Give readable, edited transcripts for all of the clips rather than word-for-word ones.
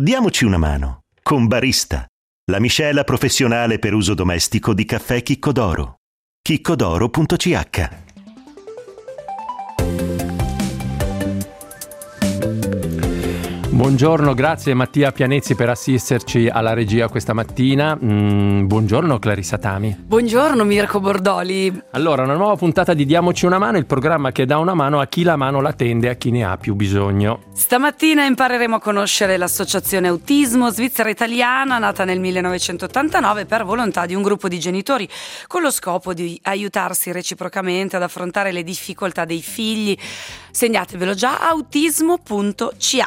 Diamoci una mano con Barista, la miscela professionale per uso domestico di caffè Chicco d'Oro. chiccodoro.ch. Buongiorno, grazie Mattia Pianezzi per assisterci alla regia questa mattina. Buongiorno Clarissa Tami. Buongiorno Mirko Bordoli. Allora, una nuova puntata di Diamoci una mano, il programma che dà una mano a chi la mano la tende, a chi ne ha più bisogno. Stamattina impareremo a conoscere l'associazione Autismo Svizzera Italiana, nata nel 1989 per volontà di un gruppo di genitori, con lo scopo di aiutarsi reciprocamente ad affrontare le difficoltà dei figli. Segnatevelo già, autismo.ch.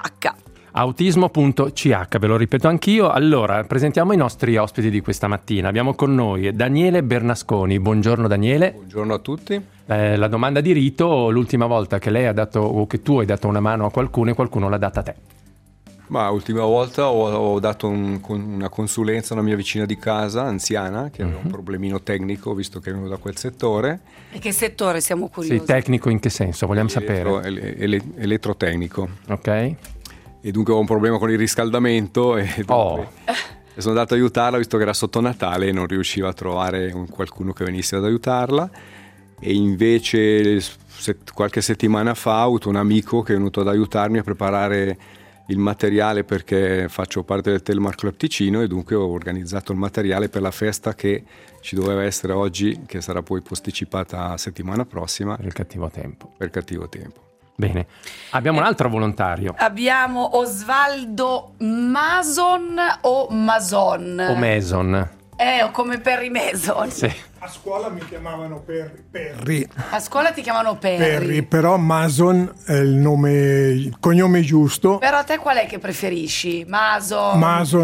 Autismo.ch, ve lo ripeto anch'io. Allora, presentiamo i nostri ospiti di questa mattina. Abbiamo con noi Daniele Bernasconi. Buongiorno Daniele. Buongiorno a tutti. La domanda di rito: l'ultima volta che lei ha dato, o che tu hai dato una mano a qualcuno e qualcuno l'ha data a te? Ma l'ultima volta ho dato una consulenza a una mia vicina di casa, anziana, che aveva un problemino tecnico, visto che vengo da quel settore. E che settore, siamo curiosi? Sì, tecnico in che senso? Vogliamo sapere. Elettrotecnico. Ok. E dunque ho un problema con il riscaldamento e sono andato ad aiutarla, visto che era sotto Natale e non riusciva a trovare qualcuno che venisse ad aiutarla. E invece qualche settimana fa ho avuto un amico che è venuto ad aiutarmi a preparare il materiale, perché faccio parte del Telemark Club Ticino e dunque ho organizzato il materiale per la festa che ci doveva essere oggi, che sarà poi posticipata la settimana prossima. Per il cattivo tempo. Bene, abbiamo un altro volontario. Abbiamo Osvaldo Mason o Mason? O Mason. O come Perry Mason. Sì. A scuola mi chiamavano Perry. A scuola ti chiamano Perry. Però Mason è il cognome giusto. Però a te qual è che preferisci? Mason,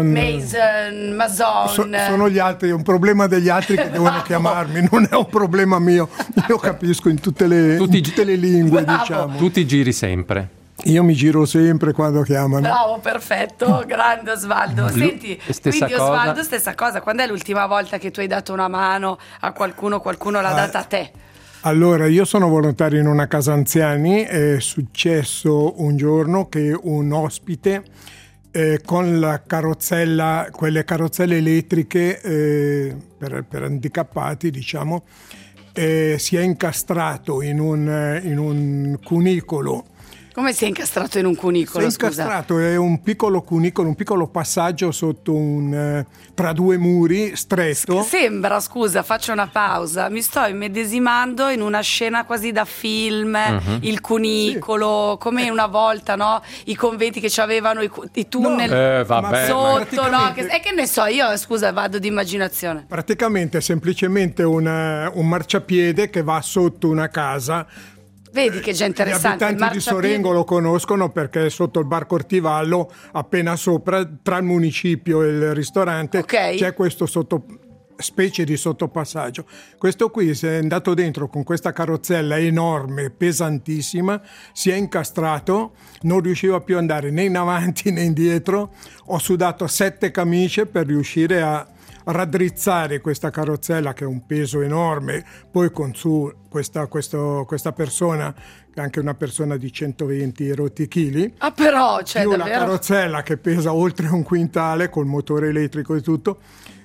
Mason. Sono gli altri, è un problema degli altri che devono chiamarmi, non è un problema mio. Io capisco in tutte le lingue, diciamo. Tu ti giri sempre. Io mi giro sempre quando chiamano. Bravo, perfetto, grande Osvaldo. Senti, quindi Osvaldo, stessa cosa. Quando è l'ultima volta che tu hai dato una mano a qualcuno l'ha data a te? Allora, io sono volontario in una casa anziani. È successo un giorno che un ospite con la carrozzella, quelle carrozzelle elettriche per handicappati, diciamo, si è incastrato in un cunicolo. Come si è incastrato in un cunicolo? Si è incastrato, è un piccolo cunicolo, un piccolo passaggio sotto tra due muri stretto. Sembra, scusa, faccio una pausa, mi sto immedesimando in una scena quasi da film, il cunicolo, sì. Come una volta, no? I conventi che avevano i tunnel sotto, no? Che ne so, io scusa vado di immaginazione. Praticamente è semplicemente un marciapiede che va sotto una casa. Vedi che già interessante. Gli abitanti di Sorengo lo conoscono perché è sotto il bar Cortivallo, appena sopra, tra il municipio e il ristorante, c'è questo specie di sottopassaggio. Questo qui si è andato dentro con questa carrozzella enorme, pesantissima, si è incastrato, non riusciva più ad andare né in avanti né indietro. Ho sudato 7 camicie per riuscire a raddrizzare questa carrozzella, che è un peso enorme, poi con su questa persona, che è anche una persona di 120 rotti chili, però c'è più davvero la carrozzella che pesa oltre 1 quintale col motore elettrico e tutto.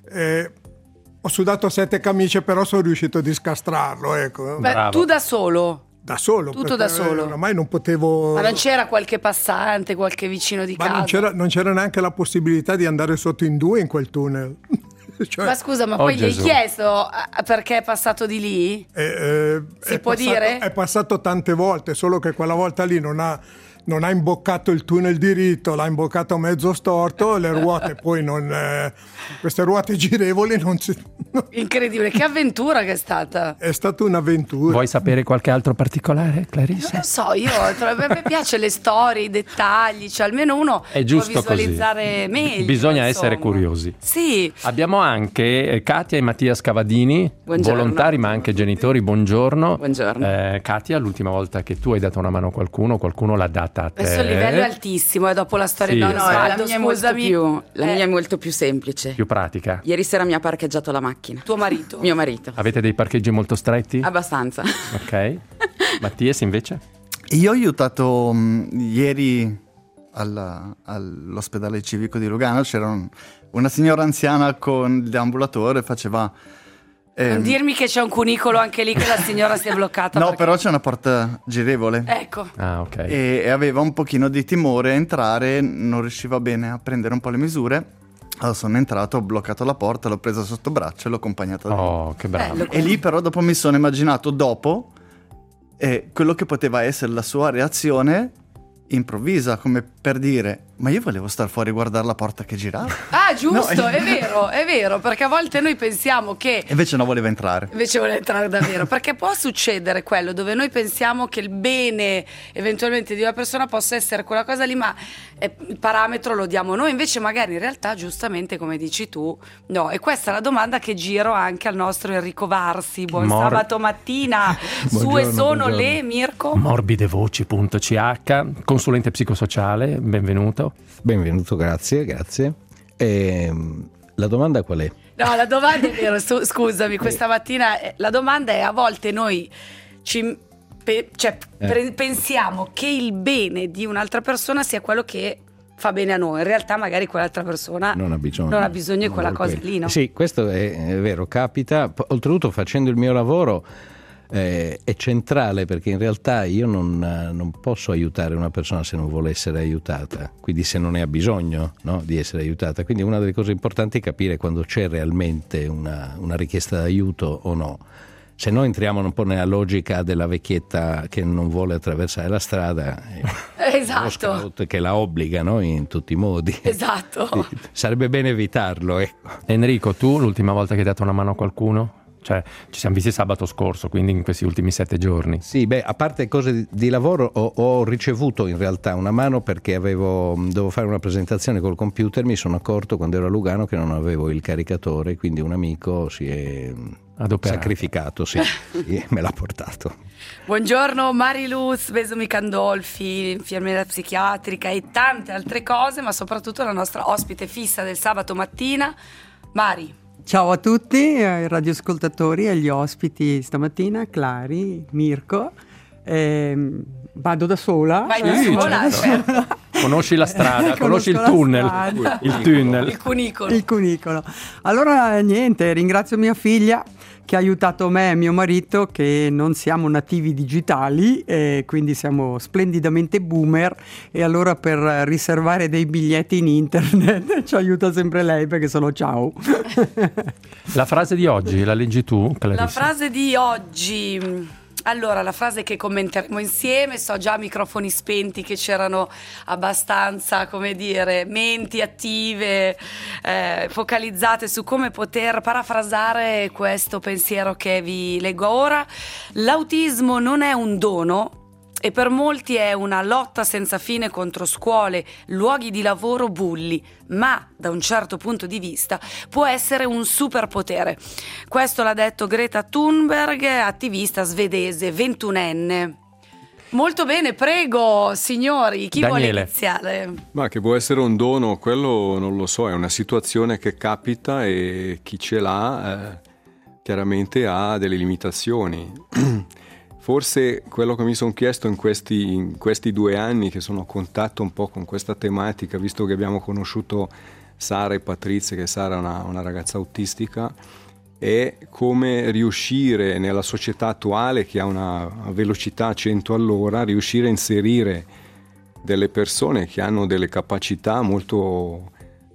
Ho sudato 7 camicie, però sono riuscito a discastrarlo, ecco. Beh, tu da solo? Da solo, tutto da solo. Ormai non potevo. Ma non c'era qualche passante, qualche vicino di casa? Non c'era neanche la possibilità di andare sotto in 2 in quel tunnel. Ma scusa, ma poi gli hai chiesto perché è passato di lì? Si può dire? È passato tante volte, solo che quella volta lì non ha imboccato il tunnel diritto, l'ha imboccato mezzo storto, le ruote poi queste ruote girevoli non si. Incredibile, che avventura che è stata! È stata un'avventura. Vuoi sapere qualche altro particolare, Clarissa? Non lo so, a me piace le storie, i dettagli, cioè almeno uno è giusto può visualizzare così. Meglio. Bisogna essere curiosi. Sì. Abbiamo anche Katia e Mattia Scavadini, volontari ma anche genitori. Buongiorno. Buongiorno. Katia, l'ultima volta che tu hai dato una mano a qualcuno l'ha data a te. Adesso il livello è altissimo, dopo la storia sì. la mia è molto più semplice. Più pratica. Ieri sera mi ha parcheggiato la macchina. Tuo marito? Mio marito. Avete dei parcheggi molto stretti? Abbastanza. Ok. Mattias invece? Io ho aiutato ieri all'ospedale civico di Lugano, c'era una signora anziana con il deambulatore, faceva... non dirmi che c'è un cunicolo anche lì, che la signora si è bloccata. No, perché... però c'è una porta girevole. Ecco. Ah, ok. E aveva un pochino di timore a entrare, non riusciva bene a prendere un po' le misure. Allora sono entrato, ho bloccato la porta, l'ho presa sotto braccio e l'ho accompagnata. Oh, che bravo. E lì però dopo mi sono immaginato quello che poteva essere la sua reazione improvvisa, come per dire: ma io volevo star fuori e guardare la porta che girava. Ah, giusto, no, è vero, perché a volte noi pensiamo che... Invece no, voleva entrare. Invece voleva entrare davvero, perché può succedere quello dove noi pensiamo che il bene eventualmente di una persona possa essere quella cosa lì, ma il parametro lo diamo noi, invece magari in realtà, giustamente come dici tu, no. E questa è la domanda che giro anche al nostro Enrico Varsi. Buon sabato mattina. Su e sono buongiorno. Le Mirko morbidevoci.ch, consulente psicosociale, benvenuto. Benvenuto, grazie. La domanda qual è? No, la domanda è vero, scusami, questa mattina la domanda è: a volte noi pensiamo che il bene di un'altra persona sia quello che fa bene a noi, in realtà magari quell'altra persona non ha bisogno di quella cosa lì, no? Sì, questo è vero, capita. Oltretutto, facendo il mio lavoro è centrale, perché in realtà io non posso aiutare una persona se non vuole essere aiutata, quindi se non ne ha bisogno, no, di essere aiutata. Quindi una delle cose importanti è capire quando c'è realmente una richiesta d'aiuto o no. Se no entriamo un po' nella logica della vecchietta che non vuole attraversare la strada, esatto, lo scout che la obbliga, no, in tutti i modi. Esatto. Sarebbe bene evitarlo, ecco. Enrico, tu l'ultima volta che hai dato una mano a qualcuno? Cioè, ci siamo visti sabato scorso, quindi in questi ultimi 7 giorni. Sì, a parte cose di lavoro, ho ricevuto in realtà una mano perché dovevo fare una presentazione col computer. Mi sono accorto quando ero a Lugano che non avevo il caricatore, quindi un amico si è sacrificato, sì, me l'ha portato. Buongiorno Mariluz Besumi Candolfi, infermiera psichiatrica e tante altre cose, ma soprattutto la nostra ospite fissa del sabato mattina, Mari. Ciao a tutti, ai radioascoltatori e agli ospiti stamattina, Clari, Mirko. Vado da sola. Vai da sola, certo. Conosci la strada, conosci il tunnel. Il cunicolo. Allora niente, ringrazio mia figlia che ha aiutato me e mio marito, che non siamo nativi digitali, quindi siamo splendidamente boomer, e allora per riservare dei biglietti in internet ci aiuta sempre lei, perché sono ciao. La frase di oggi, la leggi tu, Clarissa? La frase di oggi... Allora, la frase che commenteremo insieme, so già a microfoni spenti che c'erano abbastanza, come dire, menti attive, focalizzate su come poter parafrasare questo pensiero che vi leggo ora. L'autismo non è un dono e per molti è una lotta senza fine contro scuole, luoghi di lavoro, bulli, ma da un certo punto di vista può essere un superpotere. Questo l'ha detto Greta Thunberg, attivista svedese, 21enne. Molto bene, prego signori, chi Daniele vuole iniziare? Ma che può essere un dono, quello non lo so, è una situazione che capita e chi ce l'ha chiaramente ha delle limitazioni. Forse quello che mi sono chiesto in questi 2 anni che sono a contatto un po' con questa tematica, visto che abbiamo conosciuto Sara e Patrizia, che Sara è una ragazza autistica, è come riuscire nella società attuale, che ha una velocità a 100 all'ora, riuscire a inserire delle persone che hanno delle capacità molto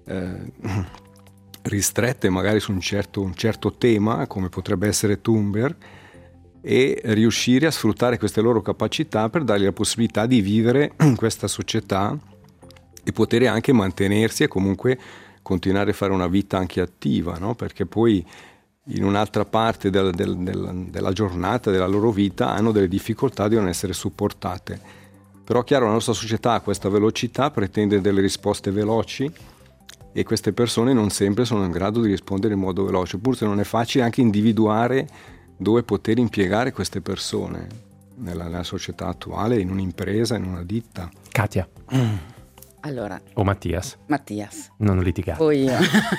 ristrette magari su un certo tema, come potrebbe essere Thunberg, e riuscire a sfruttare queste loro capacità per dargli la possibilità di vivere in questa società e poter anche mantenersi e comunque continuare a fare una vita anche attiva, no? Perché poi in un'altra parte della giornata, della loro vita, hanno delle difficoltà di non essere supportate. Però chiaro, la nostra società ha questa velocità, pretende delle risposte veloci e queste persone non sempre sono in grado di rispondere in modo veloce, pur se non è facile anche individuare dove poter impiegare queste persone nella società attuale, in un'impresa, in una ditta. Katia. Allora. O Mattias. Non litigare. Poi io.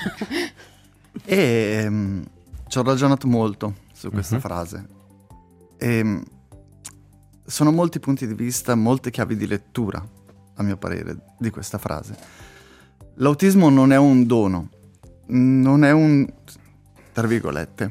Ci ho ragionato molto su questa frase. Sono molti punti di vista, molte chiavi di lettura a mio parere, di questa frase. L'autismo non è un dono, non è un, tra virgolette,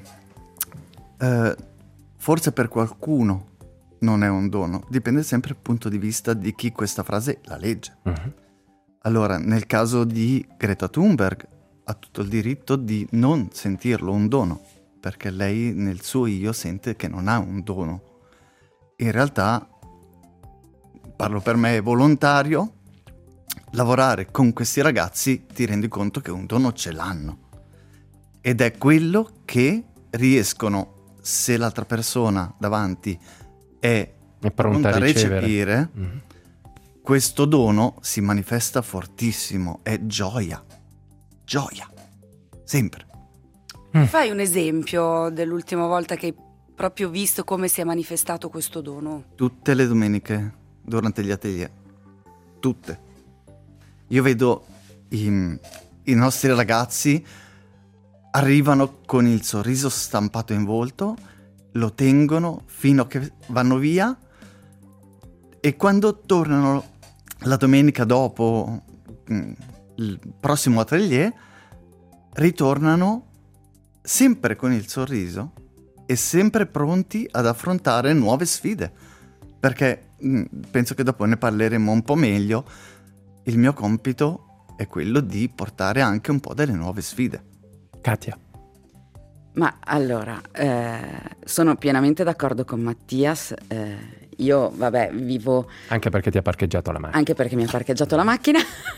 forse per qualcuno non è un dono, dipende sempre dal punto di vista di chi questa frase la legge. Allora, nel caso di Greta Thunberg, ha tutto il diritto di non sentirlo un dono, perché lei nel suo io sente che non ha un dono. In realtà, parlo per me, è volontario. Lavorare con questi ragazzi ti rendi conto che un dono ce l'hanno. Ed è quello che riescono, se l'altra persona davanti è pronta a recepire, questo dono si manifesta fortissimo, è gioia. Gioia, sempre. Fai un esempio dell'ultima volta che hai proprio visto come si è manifestato questo dono? Tutte le domeniche durante gli atelier, tutte. Io vedo i nostri ragazzi arrivano con il sorriso stampato in volto, lo tengono fino a che vanno via, e quando tornano la domenica dopo il prossimo atelier ritornano sempre con il sorriso e sempre pronti ad affrontare nuove sfide, perché penso che dopo ne parleremo un po' meglio. Il mio compito è quello di portare anche un po' delle nuove sfide. Katia. Ma allora, sono pienamente d'accordo con Mattias. Io, vivo... Anche perché ti ha parcheggiato la macchina. Anche perché mi ha parcheggiato la macchina.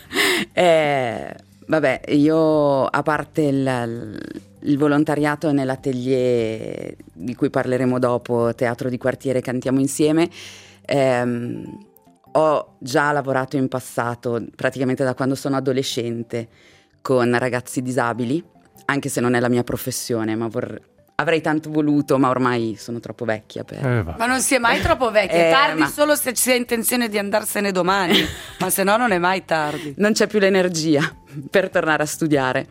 Io, a parte il volontariato nell'atelier di cui parleremo dopo, Teatro di Quartiere Cantiamo Insieme, ho già lavorato in passato, praticamente da quando sono adolescente, con ragazzi disabili, anche se non è la mia professione, ma avrei tanto voluto, ma ormai sono troppo vecchia per... Ma non si è mai troppo vecchia, è tardi solo se si ha intenzione di andarsene domani, ma se no non è mai tardi. Non c'è più l'energia per tornare a studiare.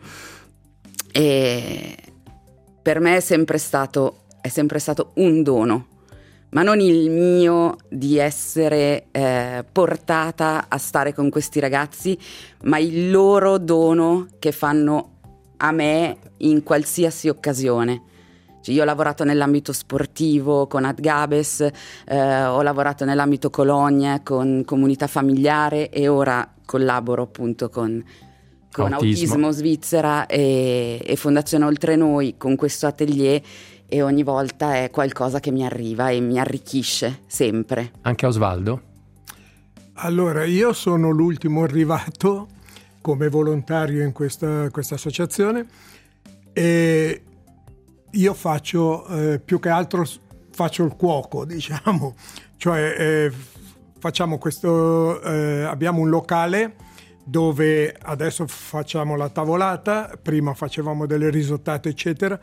E per me è sempre stato un dono, ma non il mio di essere portata a stare con questi ragazzi, ma il loro dono che fanno a me in qualsiasi occasione. Io ho lavorato nell'ambito sportivo con Adgabes, ho lavorato nell'ambito Cologne con comunità familiare e ora collaboro appunto con Autismo Svizzera e Fondazione Oltre Noi, con questo atelier, e ogni volta è qualcosa che mi arriva e mi arricchisce sempre. Anche Osvaldo? Allora, io sono l'ultimo arrivato come volontario in questa associazione e io faccio più che altro faccio il cuoco, diciamo, cioè facciamo questo, abbiamo un locale dove adesso facciamo la tavolata, prima facevamo delle risottate eccetera,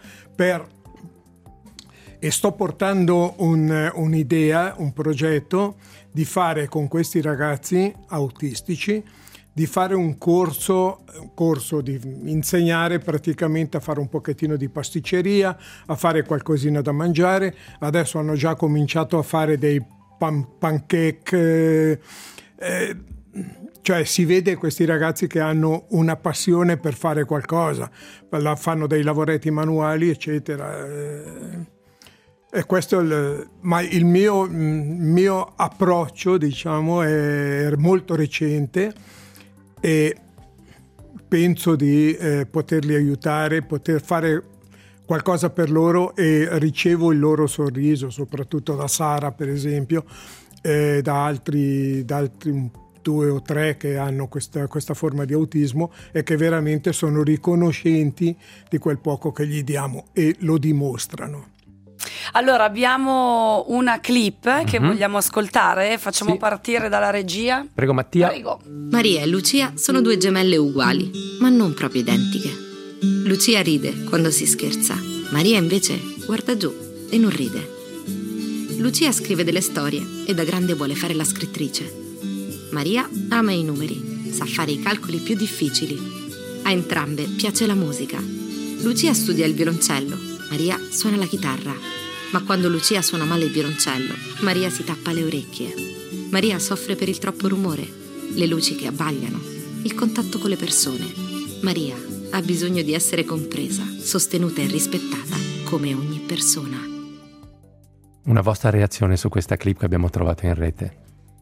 e sto portando un'idea, un progetto di fare con questi ragazzi autistici, di fare un corso di insegnare praticamente a fare un pochettino di pasticceria, a fare qualcosina da mangiare. Adesso hanno già cominciato a fare dei pancake, cioè si vede questi ragazzi che hanno una passione per fare qualcosa, fanno dei lavoretti manuali eccetera. E questo ma il mio approccio, diciamo, è molto recente e penso di poterli aiutare, poter fare qualcosa per loro, e ricevo il loro sorriso, soprattutto da Sara per esempio, da altri 2 o 3 che hanno questa forma di autismo e che veramente sono riconoscenti di quel poco che gli diamo e lo dimostrano. Allora abbiamo una clip che vogliamo ascoltare, facciamo partire dalla regia. Prego Mattia. Prego. Maria e Lucia sono 2 gemelle uguali, ma non proprio identiche. Lucia ride quando si scherza, Maria invece guarda giù e non ride. Lucia scrive delle storie e da grande vuole fare la scrittrice. Maria ama i numeri, sa fare i calcoli più difficili. A entrambe piace la musica. Lucia studia il violoncello, Maria suona la chitarra. Ma quando Lucia suona male il violoncello, Maria si tappa le orecchie. Maria soffre per il troppo rumore, le luci che abbagliano, il contatto con le persone. Maria ha bisogno di essere compresa, sostenuta e rispettata come ogni persona. Una vostra reazione su questa clip che abbiamo trovato in rete?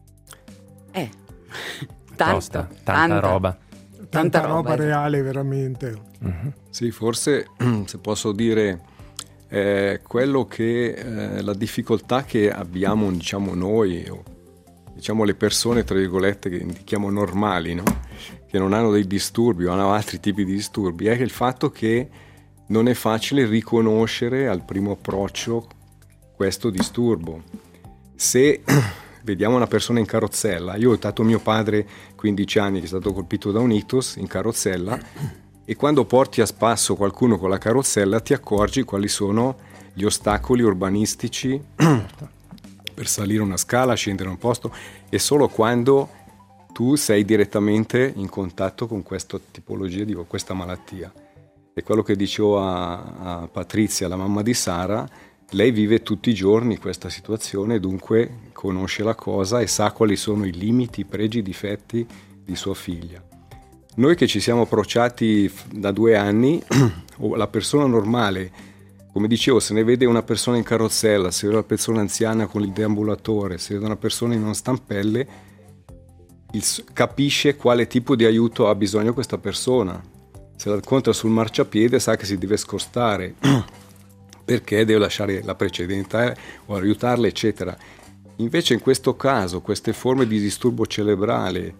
Tanta roba. Tanta roba reale, veramente. Uh-huh. Sì, forse, se posso dire, quello che la difficoltà che abbiamo, diciamo noi, o diciamo le persone tra virgolette che indichiamo normali, no? Che non hanno dei disturbi o hanno altri tipi di disturbi, è che il fatto che non è facile riconoscere al primo approccio questo disturbo. Se vediamo una persona in carrozzella, io ho aiutato mio padre 15 anni che è stato colpito da un ictus in carrozzella, e quando porti a spasso qualcuno con la carrozzella ti accorgi quali sono gli ostacoli urbanistici per salire una scala, scendere un posto, e solo quando tu sei direttamente in contatto con questa tipologia di questa malattia. E quello che dicevo a Patrizia, la mamma di Sara, lei vive tutti i giorni questa situazione, dunque conosce la cosa e sa quali sono i limiti, i pregi, i difetti di sua figlia. Noi che ci siamo approcciati da 2 anni, la persona normale, come dicevo, se ne vede una persona in carrozzella, se vede una persona anziana con il deambulatore, se vede una persona in una stampelle, capisce quale tipo di aiuto ha bisogno questa persona. Se la incontra sul marciapiede sa che si deve scostare perché deve lasciare la precedente o aiutarla, eccetera. Invece in questo caso queste forme di disturbo cerebrale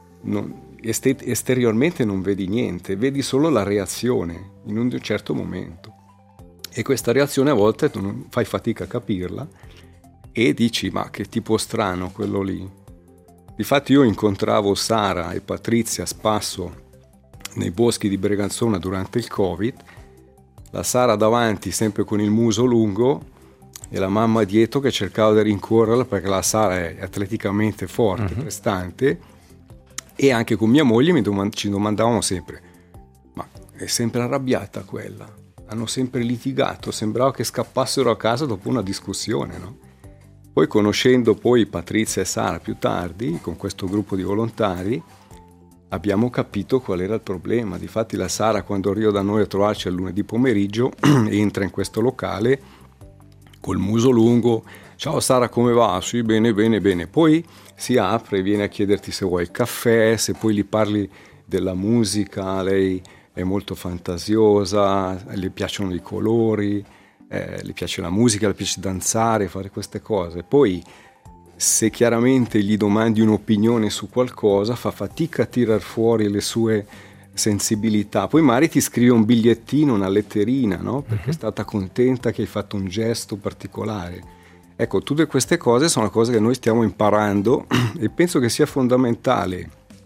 esteriormente non vedi niente, vedi solo la reazione in un certo momento, e questa reazione a volte tu non fai fatica a capirla e dici ma che tipo strano quello lì. Difatti io incontravo Sara e Patrizia a spasso nei boschi di Breganzona durante il Covid, la Sara davanti sempre con il muso lungo e la mamma dietro che cercava di rincorrerla perché la Sara è atleticamente forte, prestante, e anche con mia moglie ci domandavamo sempre ma è sempre arrabbiata quella? Hanno sempre litigato, sembrava che scappassero a casa dopo una discussione, no? Poi conoscendo poi Patrizia e Sara più tardi, con questo gruppo di volontari, abbiamo capito qual era il problema. Difatti la Sara, quando arriva da noi a trovarci il lunedì pomeriggio, entra in questo locale col muso lungo. Ciao Sara, come va? Sì, bene, bene, bene. Poi si apre e viene a chiederti se vuoi il caffè, se poi gli parli della musica, lei è molto fantasiosa, le piacciono i colori, le piace la musica, le piace danzare, fare queste cose. Poi se chiaramente gli domandi un'opinione su qualcosa fa fatica a tirar fuori le sue sensibilità. Poi magari ti scrive un bigliettino, una letterina, no? Perché è stata contenta che hai fatto un gesto particolare. Ecco, tutte queste cose sono cose che noi stiamo imparando e penso che sia fondamentale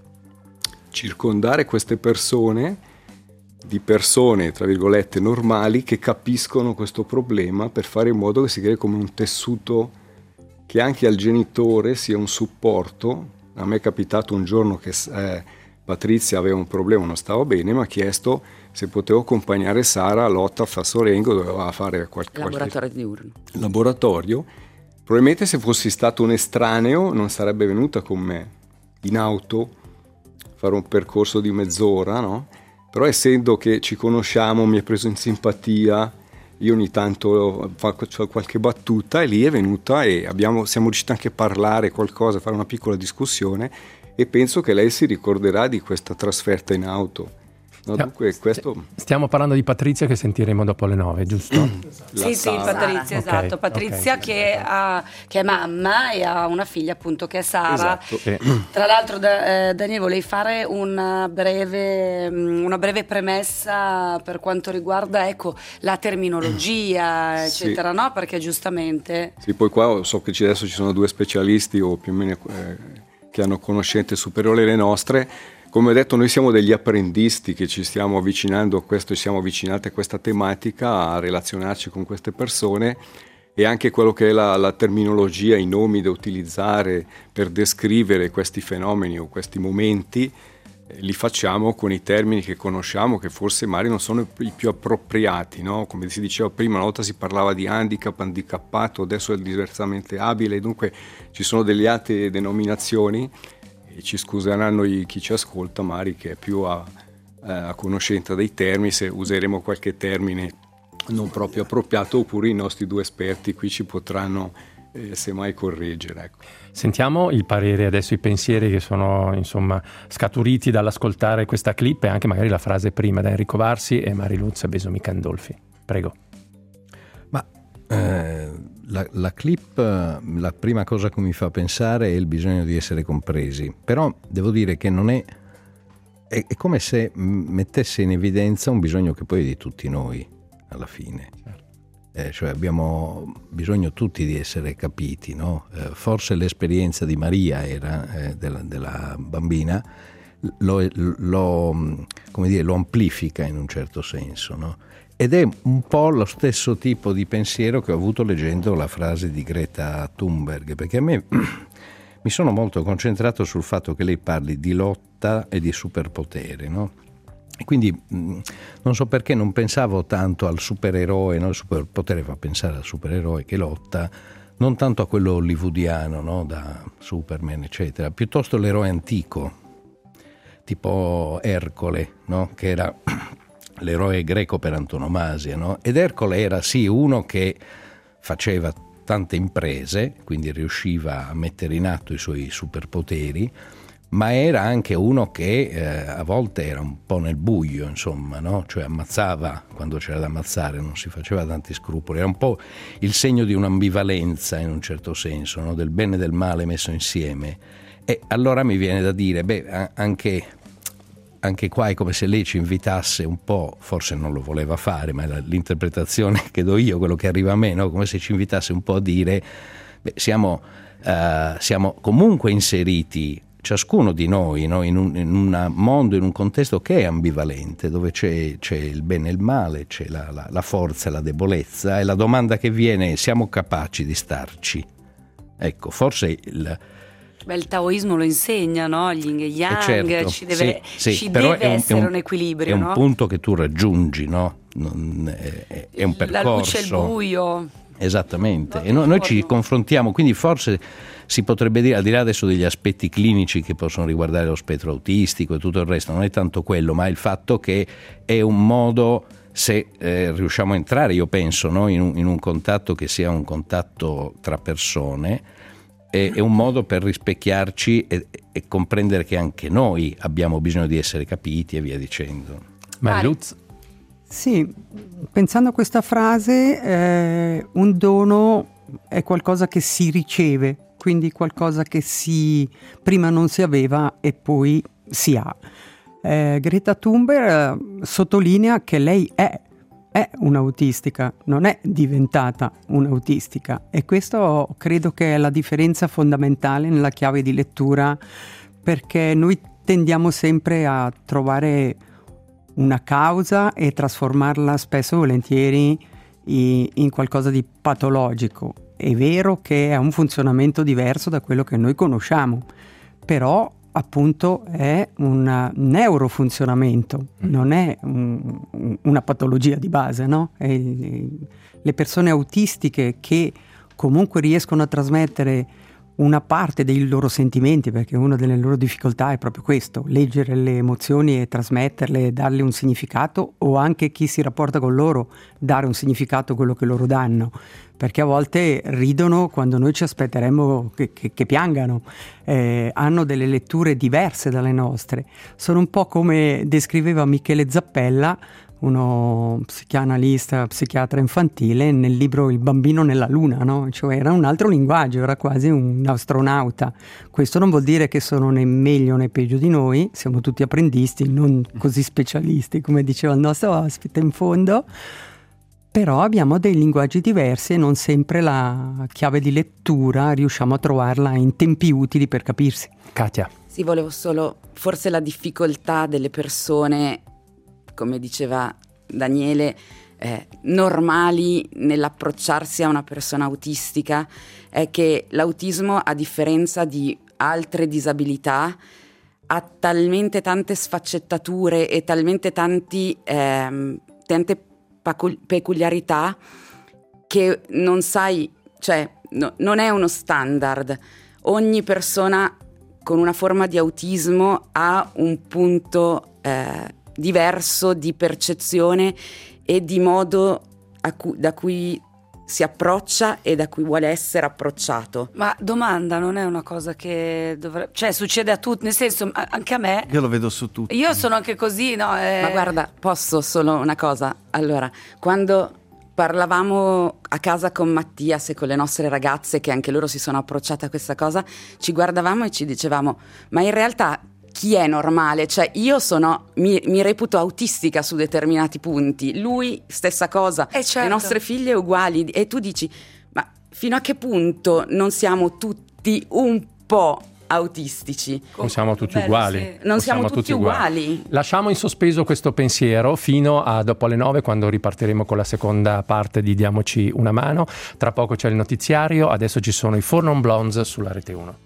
circondare queste persone di persone, tra virgolette, normali che capiscono questo problema per fare in modo che si crei come un tessuto che anche al genitore sia un supporto. A me è capitato un giorno che Patrizia aveva un problema, non stava bene, mi ha chiesto se potevo accompagnare Sara a Lotta a Fassorengo, doveva fare qualche laboratorio diurno. Laboratorio. Probabilmente se fossi stato un estraneo non sarebbe venuta con me in auto, fare un percorso di mezz'ora, no? Però essendo che ci conosciamo, mi ha preso in simpatia, io ogni tanto faccio qualche battuta e lì è venuta e siamo riusciti anche a parlare qualcosa, a fare una piccola discussione, e penso che lei si ricorderà di questa trasferta in auto. No, dunque, questo... Stiamo parlando di Patrizia che sentiremo dopo le 9, giusto? Sì, Patrizia, esatto. Okay, Patrizia che è mamma e ha una figlia appunto che è Sara. Esatto. Tra l'altro Daniele, volevi fare una breve premessa per quanto riguarda la terminologia, eccetera, sì. No? Perché giustamente... Sì, poi qua so che adesso ci sono 2 specialisti o più o meno che hanno conoscenze superiori alle nostre. Come ho detto, noi siamo degli apprendisti che ci stiamo avvicinando a questo, ci siamo avvicinati a questa tematica, a relazionarci con queste persone, e anche quello che è la terminologia, i nomi da utilizzare per descrivere questi fenomeni o questi momenti, li facciamo con i termini che conosciamo, che forse magari non sono i più appropriati, no? Come si diceva prima, una volta si parlava di handicap, handicappato, adesso è diversamente abile, dunque ci sono delle altre denominazioni. e ci scuseranno chi ci ascolta, Mari, che è più a conoscenza dei termini, se useremo qualche termine non proprio appropriato, oppure i nostri due esperti qui ci potranno semmai correggere. Ecco. Sentiamo il parere, adesso i pensieri che sono insomma scaturiti dall'ascoltare questa clip e anche magari la frase prima da Enrico Varsi e Mariluz Besomi Candolfi. Prego. Ma la clip, la prima cosa che mi fa pensare è il bisogno di essere compresi, però devo dire che non è come se mettesse in evidenza un bisogno che poi è di tutti noi alla fine. Cioè abbiamo bisogno tutti di essere capiti, no? Forse l'esperienza di Maria era della bambina lo amplifica in un certo senso, no? Ed è un po' lo stesso tipo di pensiero che ho avuto leggendo la frase di Greta Thunberg, perché a me mi sono molto concentrato sul fatto che lei parli di lotta e di superpotere, no? E quindi non so perché non pensavo tanto al supereroe, no? Il superpotere fa pensare al supereroe che lotta, non tanto a quello hollywoodiano, no? Da Superman eccetera, piuttosto l'eroe antico, tipo Ercole, no? Che era l'eroe greco per antonomasia, no? Ed Ercole era sì uno che faceva tante imprese, quindi riusciva a mettere in atto i suoi superpoteri, ma era anche uno che a volte era un po' nel buio, insomma, no? Cioè ammazzava quando c'era da ammazzare, non si faceva tanti scrupoli, era un po' il segno di un'ambivalenza in un certo senso, no? Del bene e del male messo insieme. E allora mi viene da dire, anche qua è come se lei ci invitasse un po', forse non lo voleva fare, ma è l'interpretazione che do io, quello che arriva a me, no? Come se ci invitasse un po' a dire, siamo comunque inseriti, ciascuno di noi, no? in un mondo, in un contesto che è ambivalente, dove c'è il bene e il male, c'è la forza e la debolezza, e la domanda che viene è: siamo capaci di starci? Ecco, forse il taoismo lo insegna, no? Gli yin e yang, certo, ci deve essere un equilibrio. È un no? punto che tu raggiungi, no? È un percorso. La luce e il buio. Esattamente, e noi ci confrontiamo, quindi forse si potrebbe dire, al di là adesso degli aspetti clinici che possono riguardare lo spettro autistico e tutto il resto, non è tanto quello, ma il fatto che è un modo, se riusciamo a entrare, io penso, no? in un contatto che sia un contatto tra persone, è un modo per rispecchiarci e comprendere che anche noi abbiamo bisogno di essere capiti e via dicendo. Mariluz? Sì, pensando a questa frase, un dono è qualcosa che si riceve, quindi qualcosa che prima non si aveva e poi si ha. Greta Thunberg sottolinea che lei è un'autistica, non è diventata un'autistica, e questo credo che è la differenza fondamentale nella chiave di lettura, perché noi tendiamo sempre a trovare una causa e trasformarla spesso e volentieri in qualcosa di patologico. È vero che è un funzionamento diverso da quello che noi conosciamo, però appunto è un neurofunzionamento, non è una patologia di base, no? Le persone autistiche che comunque riescono a trasmettere una parte dei loro sentimenti, perché una delle loro difficoltà è proprio questo, leggere le emozioni e trasmetterle e darle un significato, o anche chi si rapporta con loro dare un significato a quello che loro danno, perché a volte ridono quando noi ci aspetteremmo che piangano, hanno delle letture diverse dalle nostre, sono un po' come descriveva Michele Zappella, uno psicanalista, psichiatra infantile, nel libro Il bambino nella luna, no? Cioè era un altro linguaggio, era quasi un astronauta. Questo non vuol dire che sono né meglio né peggio di noi, siamo tutti apprendisti, non così specialisti, come diceva il nostro ospite in fondo, però abbiamo dei linguaggi diversi e non sempre la chiave di lettura riusciamo a trovarla in tempi utili per capirsi. Katia. Sì, volevo solo, forse la difficoltà delle persone, come diceva Daniele, normali nell'approcciarsi a una persona autistica, è che l'autismo, a differenza di altre disabilità, ha talmente tante sfaccettature e talmente tante peculiarità che non sai, cioè non è uno standard. Ogni persona con una forma di autismo ha un punto diverso di percezione e di modo da cui si approccia e da cui vuole essere approcciato. Ma domanda, non è una cosa che cioè succede a tutti, nel senso anche a me. Io lo vedo su tutti. Io sono anche così, no? Ma guarda, posso solo una cosa? Allora, quando parlavamo a casa con Mattias e con le nostre ragazze, che anche loro si sono approcciate a questa cosa, ci guardavamo e ci dicevamo, ma in realtà chi è normale? Cioè io mi reputo autistica su determinati punti, lui stessa cosa, certo. Le nostre figlie uguali, e tu dici, ma fino a che punto non siamo tutti un po' autistici? Non siamo tutti uguali. Sì. Non siamo tutti uguali. Lasciamo in sospeso questo pensiero fino a dopo le 9, quando ripartiremo con la seconda parte di Diamoci una mano. Tra poco c'è il notiziario, adesso ci sono i 4 Non Blondes sulla Rete 1.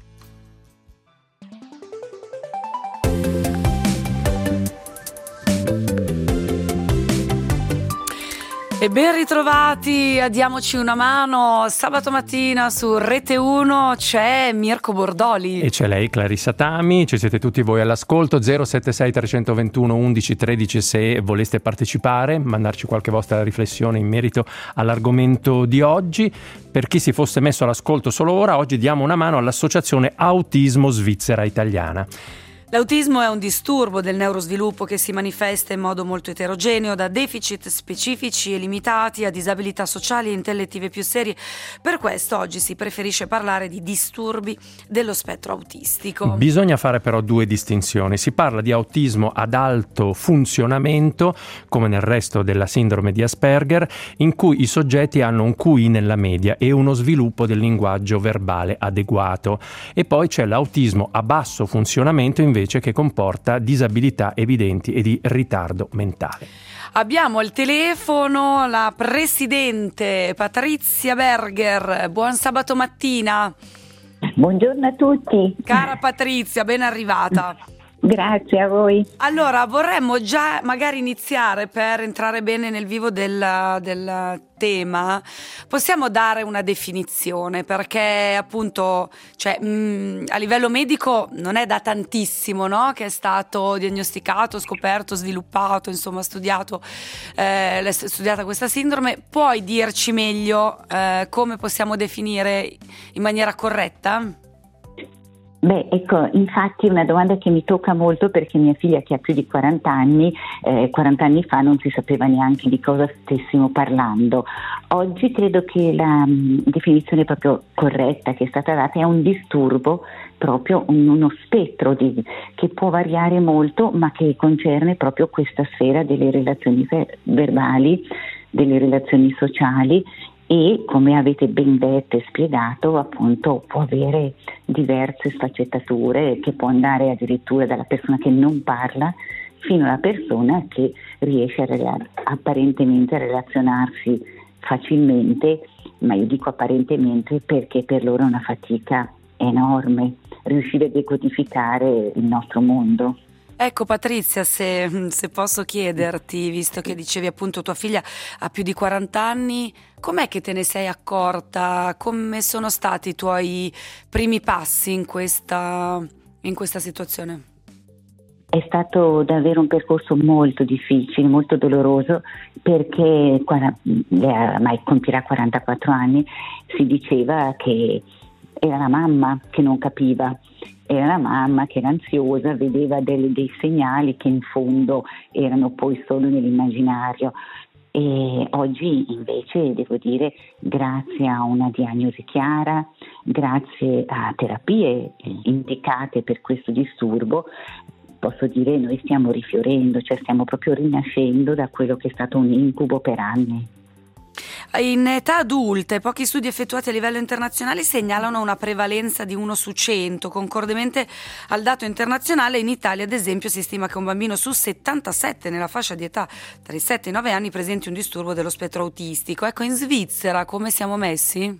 E ben ritrovati a Diamoci una mano. Sabato mattina su Rete 1 c'è Mirko Bordoli. E c'è lei, Clarissa Tami. Ci siete tutti voi all'ascolto. 076 321 11 13 se voleste partecipare, mandarci qualche vostra riflessione in merito all'argomento di oggi. Per chi si fosse messo all'ascolto solo ora, oggi diamo una mano all'Associazione Autismo Svizzera Italiana. L'autismo è un disturbo del neurosviluppo che si manifesta in modo molto eterogeneo, da deficit specifici e limitati a disabilità sociali e intellettive più serie. Per questo oggi si preferisce parlare di disturbi dello spettro autistico. Bisogna fare però due distinzioni. Si parla di autismo ad alto funzionamento, come nel resto della sindrome di Asperger, in cui i soggetti hanno un QI nella media e uno sviluppo del linguaggio verbale adeguato. E poi c'è l'autismo a basso funzionamento invece che comporta disabilità evidenti e di ritardo mentale. Abbiamo al telefono la presidente Patrizia Berger. Buon sabato mattina. Buongiorno a tutti. Cara Patrizia, ben arrivata. Grazie a voi. Allora, vorremmo già magari iniziare, per entrare bene nel vivo del tema. Possiamo dare una definizione, perché appunto, cioè, a livello medico non è da tantissimo, no? Che è stato diagnosticato, scoperto, sviluppato, insomma studiata questa sindrome. Puoi dirci meglio come possiamo definire in maniera corretta? Beh, ecco, infatti è una domanda che mi tocca molto, perché mia figlia, che ha più di 40 anni, 40 anni fa non si sapeva neanche di cosa stessimo parlando. Oggi credo che la definizione proprio corretta che è stata data è un disturbo, proprio uno spettro che può variare molto, ma che concerne proprio questa sfera delle relazioni verbali, delle relazioni sociali. E come avete ben detto e spiegato, appunto può avere diverse sfaccettature, che può andare addirittura dalla persona che non parla fino alla persona che riesce apparentemente a relazionarsi facilmente, ma io dico apparentemente perché per loro è una fatica enorme riuscire a decodificare il nostro mondo. Ecco Patrizia, se posso chiederti, visto che dicevi appunto tua figlia ha più di 40 anni, com'è che te ne sei accorta? Come sono stati i tuoi primi passi in questa situazione? È stato davvero un percorso molto difficile, molto doloroso, perché lei ormai compirà 44 anni, si diceva che era la mamma che non capiva. Era la mamma che era ansiosa, vedeva dei segnali che in fondo erano poi solo nell'immaginario. E oggi invece devo dire, grazie a una diagnosi chiara, grazie a terapie indicate per questo disturbo, posso dire noi stiamo rifiorendo, cioè stiamo proprio rinascendo da quello che è stato un incubo per anni. In età adulta, pochi studi effettuati a livello internazionale segnalano una prevalenza di 1 su 100. Concordemente al dato internazionale, in Italia ad esempio si stima che un bambino su 77 nella fascia di età tra i 7 e i 9 anni presenti un disturbo dello spettro autistico. Ecco, in Svizzera come siamo messi?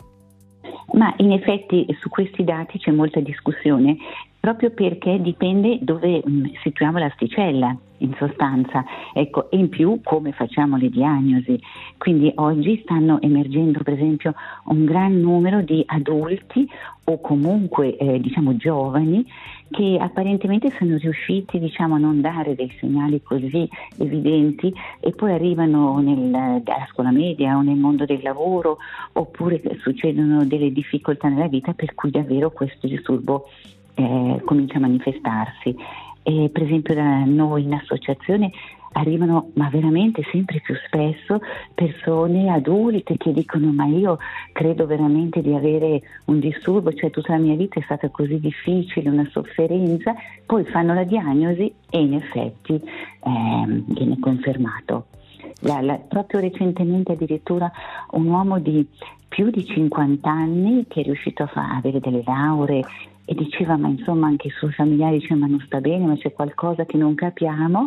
Ma in effetti su questi dati c'è molta discussione, proprio perché dipende dove situiamo l'asticella, in sostanza, ecco, e in più come facciamo le diagnosi. Quindi oggi stanno emergendo per esempio un gran numero di adulti o comunque diciamo giovani che apparentemente sono riusciti diciamo a non dare dei segnali così evidenti e poi arrivano alla scuola media o nel mondo del lavoro, oppure succedono delle difficoltà nella vita per cui davvero questo disturbo comincia a manifestarsi. Per esempio da noi in associazione arrivano, ma veramente sempre più spesso, persone adulte che dicono: ma io credo veramente di avere un disturbo, cioè tutta la mia vita è stata così difficile, una sofferenza, poi fanno la diagnosi e in effetti viene confermato. Proprio recentemente addirittura un uomo di più di 50 anni che è riuscito a avere delle lauree e diceva: ma insomma anche i suoi familiari dicevano: ma non sta bene, ma c'è qualcosa che non capiamo.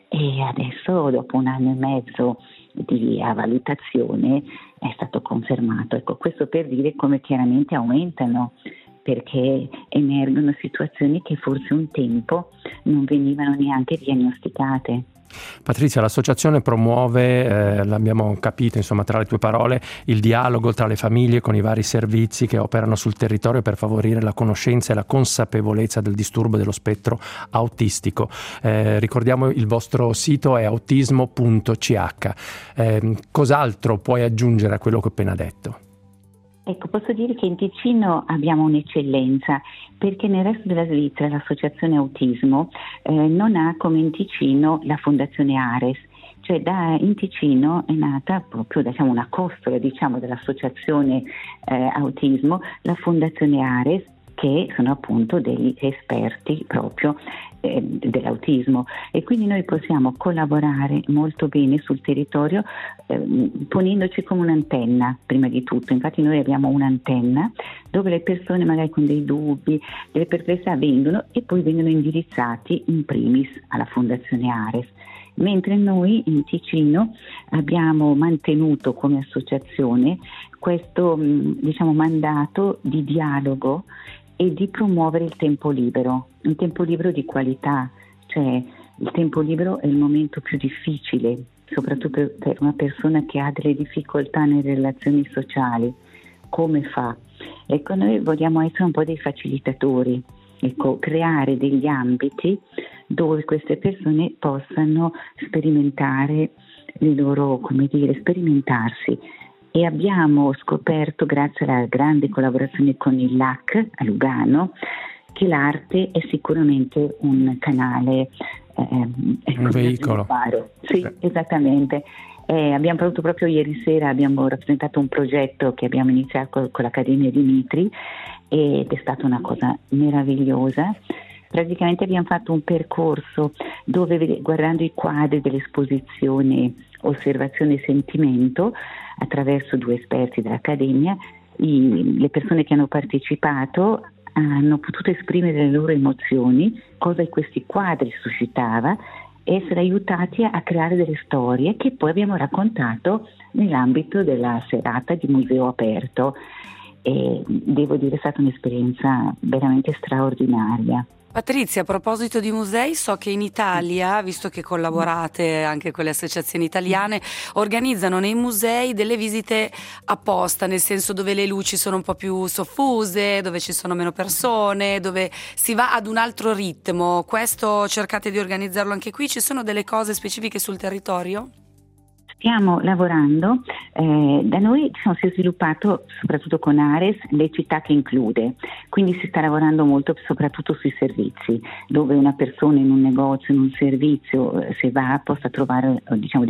E adesso dopo 1 anno e mezzo di valutazione è stato confermato. Ecco, questo per dire come chiaramente aumentano, perché emergono situazioni che forse un tempo non venivano neanche diagnosticate. Patrizia, l'associazione promuove, l'abbiamo capito insomma tra le tue parole, il dialogo tra le famiglie con i vari servizi che operano sul territorio per favorire la conoscenza e la consapevolezza del disturbo dello spettro autistico. Ricordiamo il vostro sito è autismo.ch. Cos'altro puoi aggiungere a quello che ho appena detto? Ecco, posso dire che in Ticino abbiamo un'eccellenza, perché nel resto della Svizzera l'associazione autismo non ha come in Ticino la fondazione Ares, cioè in Ticino è nata proprio una costola dell'associazione autismo, la fondazione Ares, che sono appunto degli esperti proprio dell'autismo, e quindi noi possiamo collaborare molto bene sul territorio ponendoci come un'antenna prima di tutto. Infatti noi abbiamo un'antenna dove le persone magari con dei dubbi, delle perplessità vengono e poi vengono indirizzati in primis alla Fondazione Ares, mentre noi in Ticino abbiamo mantenuto come associazione questo mandato di dialogo e di promuovere il tempo libero, un tempo libero di qualità, cioè il tempo libero è il momento più difficile, soprattutto per una persona che ha delle difficoltà nelle relazioni sociali. Come fa? Ecco, noi vogliamo essere un po' dei facilitatori, ecco, creare degli ambiti dove queste persone possano sperimentare le loro, sperimentarsi. E abbiamo scoperto, grazie alla grande collaborazione con il LAC a Lugano, che l'arte è sicuramente un canale, un veicolo. Sì, esattamente. Abbiamo proprio ieri sera abbiamo rappresentato un progetto che abbiamo iniziato con l'Accademia Dimitri ed è stata una cosa meravigliosa. Praticamente abbiamo fatto un percorso dove, guardando i quadri dell'esposizione Osservazione e Sentimento, attraverso 2 esperti dell'Accademia, le persone che hanno partecipato hanno potuto esprimere le loro emozioni, cosa questi quadri suscitava, e essere aiutati a creare delle storie che poi abbiamo raccontato nell'ambito della serata di museo aperto. E devo dire è stata un'esperienza veramente straordinaria. Patrizia, a proposito di musei, so che in Italia, visto che collaborate anche con le associazioni italiane, organizzano nei musei delle visite apposta, nel senso dove le luci sono un po' più soffuse, dove ci sono meno persone, dove si va ad un altro ritmo. Questo cercate di organizzarlo anche qui? Ci sono delle cose specifiche sul territorio? Stiamo lavorando, da noi si è sviluppato soprattutto con Ares le città che include, quindi si sta lavorando molto soprattutto sui servizi, dove una persona in un negozio, in un servizio, se va possa trovare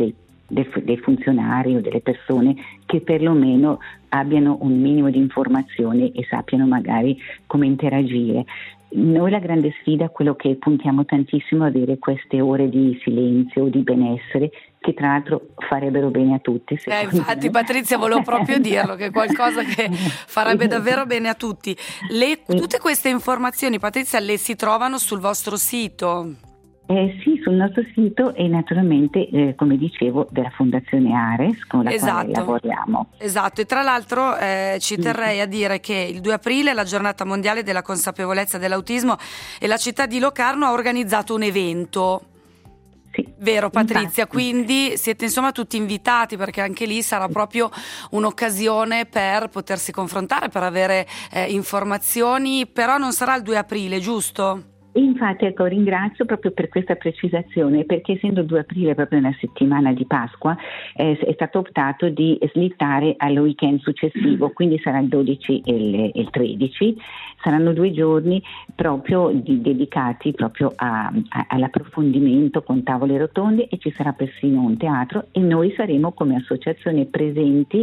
dei funzionari o delle persone che perlomeno abbiano un minimo di informazione e sappiano magari come interagire. Noi la grande sfida, quello che puntiamo tantissimo, è avere queste ore di silenzio, di benessere, che tra l'altro farebbero bene a tutti. Infatti me. Patrizia, volevo proprio dirlo, che è qualcosa che farebbe davvero bene a tutti. Tutte queste informazioni, Patrizia, le si trovano sul vostro sito? Sì, sul nostro sito e naturalmente, come dicevo, della Fondazione Ares con la quale lavoriamo. Esatto, e tra l'altro ci terrei a dire che il 2 aprile è la giornata mondiale della consapevolezza dell'autismo e la città di Locarno ha organizzato un evento. Sì, Vero Patrizia, quindi siete insomma tutti invitati, perché anche lì sarà proprio un'occasione per potersi confrontare, per avere informazioni, però non sarà il 2 aprile, giusto? Infatti, ecco, ringrazio proprio per questa precisazione, perché essendo 2 aprile proprio nella settimana di Pasqua è stato optato di slittare al weekend successivo, quindi sarà il 12 e il 13, saranno 2 giorni proprio dedicati proprio all'approfondimento con tavole rotonde, e ci sarà persino un teatro, e noi saremo come associazione presenti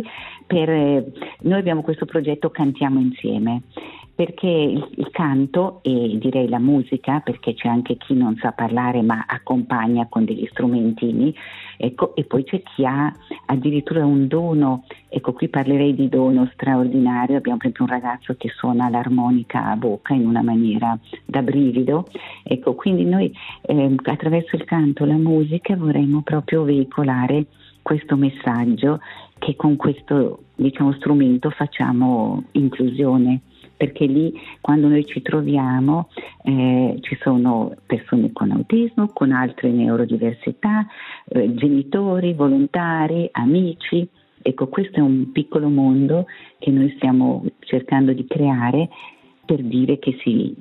noi abbiamo questo progetto Cantiamo Insieme, perché il canto, e direi la musica, perché c'è anche chi non sa parlare ma accompagna con degli strumentini, ecco, e poi c'è chi ha addirittura un dono, ecco, qui parlerei di dono straordinario. Abbiamo per esempio un ragazzo che suona l'armonica a bocca in una maniera da brivido, ecco, quindi noi attraverso il canto e la musica vorremmo proprio veicolare questo messaggio, che con questo, diciamo, strumento facciamo inclusione, perché lì quando noi ci troviamo ci sono persone con autismo, con altre neurodiversità, genitori, volontari, amici. Ecco, questo è un piccolo mondo che noi stiamo cercando di creare, per dire che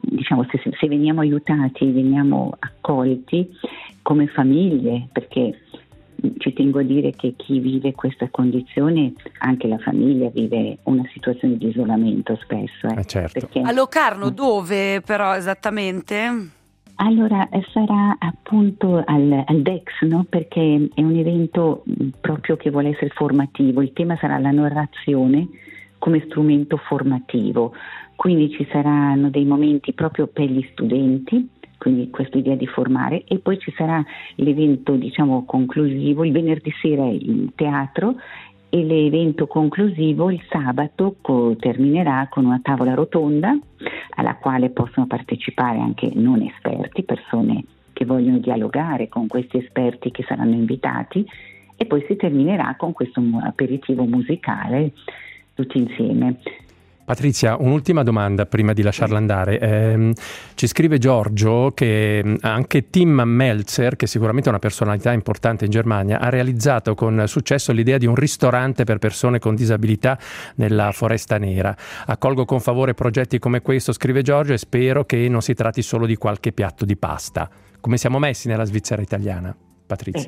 se veniamo aiutati, veniamo accolti come famiglie, perché ci tengo a dire che chi vive questa condizione, anche la famiglia vive una situazione di isolamento spesso. Certo. Perché... A Locarno dove però esattamente? Allora sarà appunto al DEX, no? Perché è un evento proprio che vuole essere formativo. Il tema sarà la narrazione come strumento formativo, quindi ci saranno dei momenti proprio per gli studenti, quindi questa idea di formare, e poi ci sarà l'evento, diciamo, conclusivo, il venerdì sera il teatro, e l'evento conclusivo il sabato terminerà con una tavola rotonda alla quale possono partecipare anche non esperti, persone che vogliono dialogare con questi esperti che saranno invitati, e poi si terminerà con questo aperitivo musicale tutti insieme. Patrizia, un'ultima domanda prima di lasciarla andare. Ci scrive Giorgio che anche Tim Meltzer, che sicuramente è una personalità importante in Germania, ha realizzato con successo l'idea di un ristorante per persone con disabilità nella Foresta Nera. Accolgo con favore progetti come questo, scrive Giorgio, e spero che non si tratti solo di qualche piatto di pasta. Come siamo messi nella Svizzera italiana, Patrizia?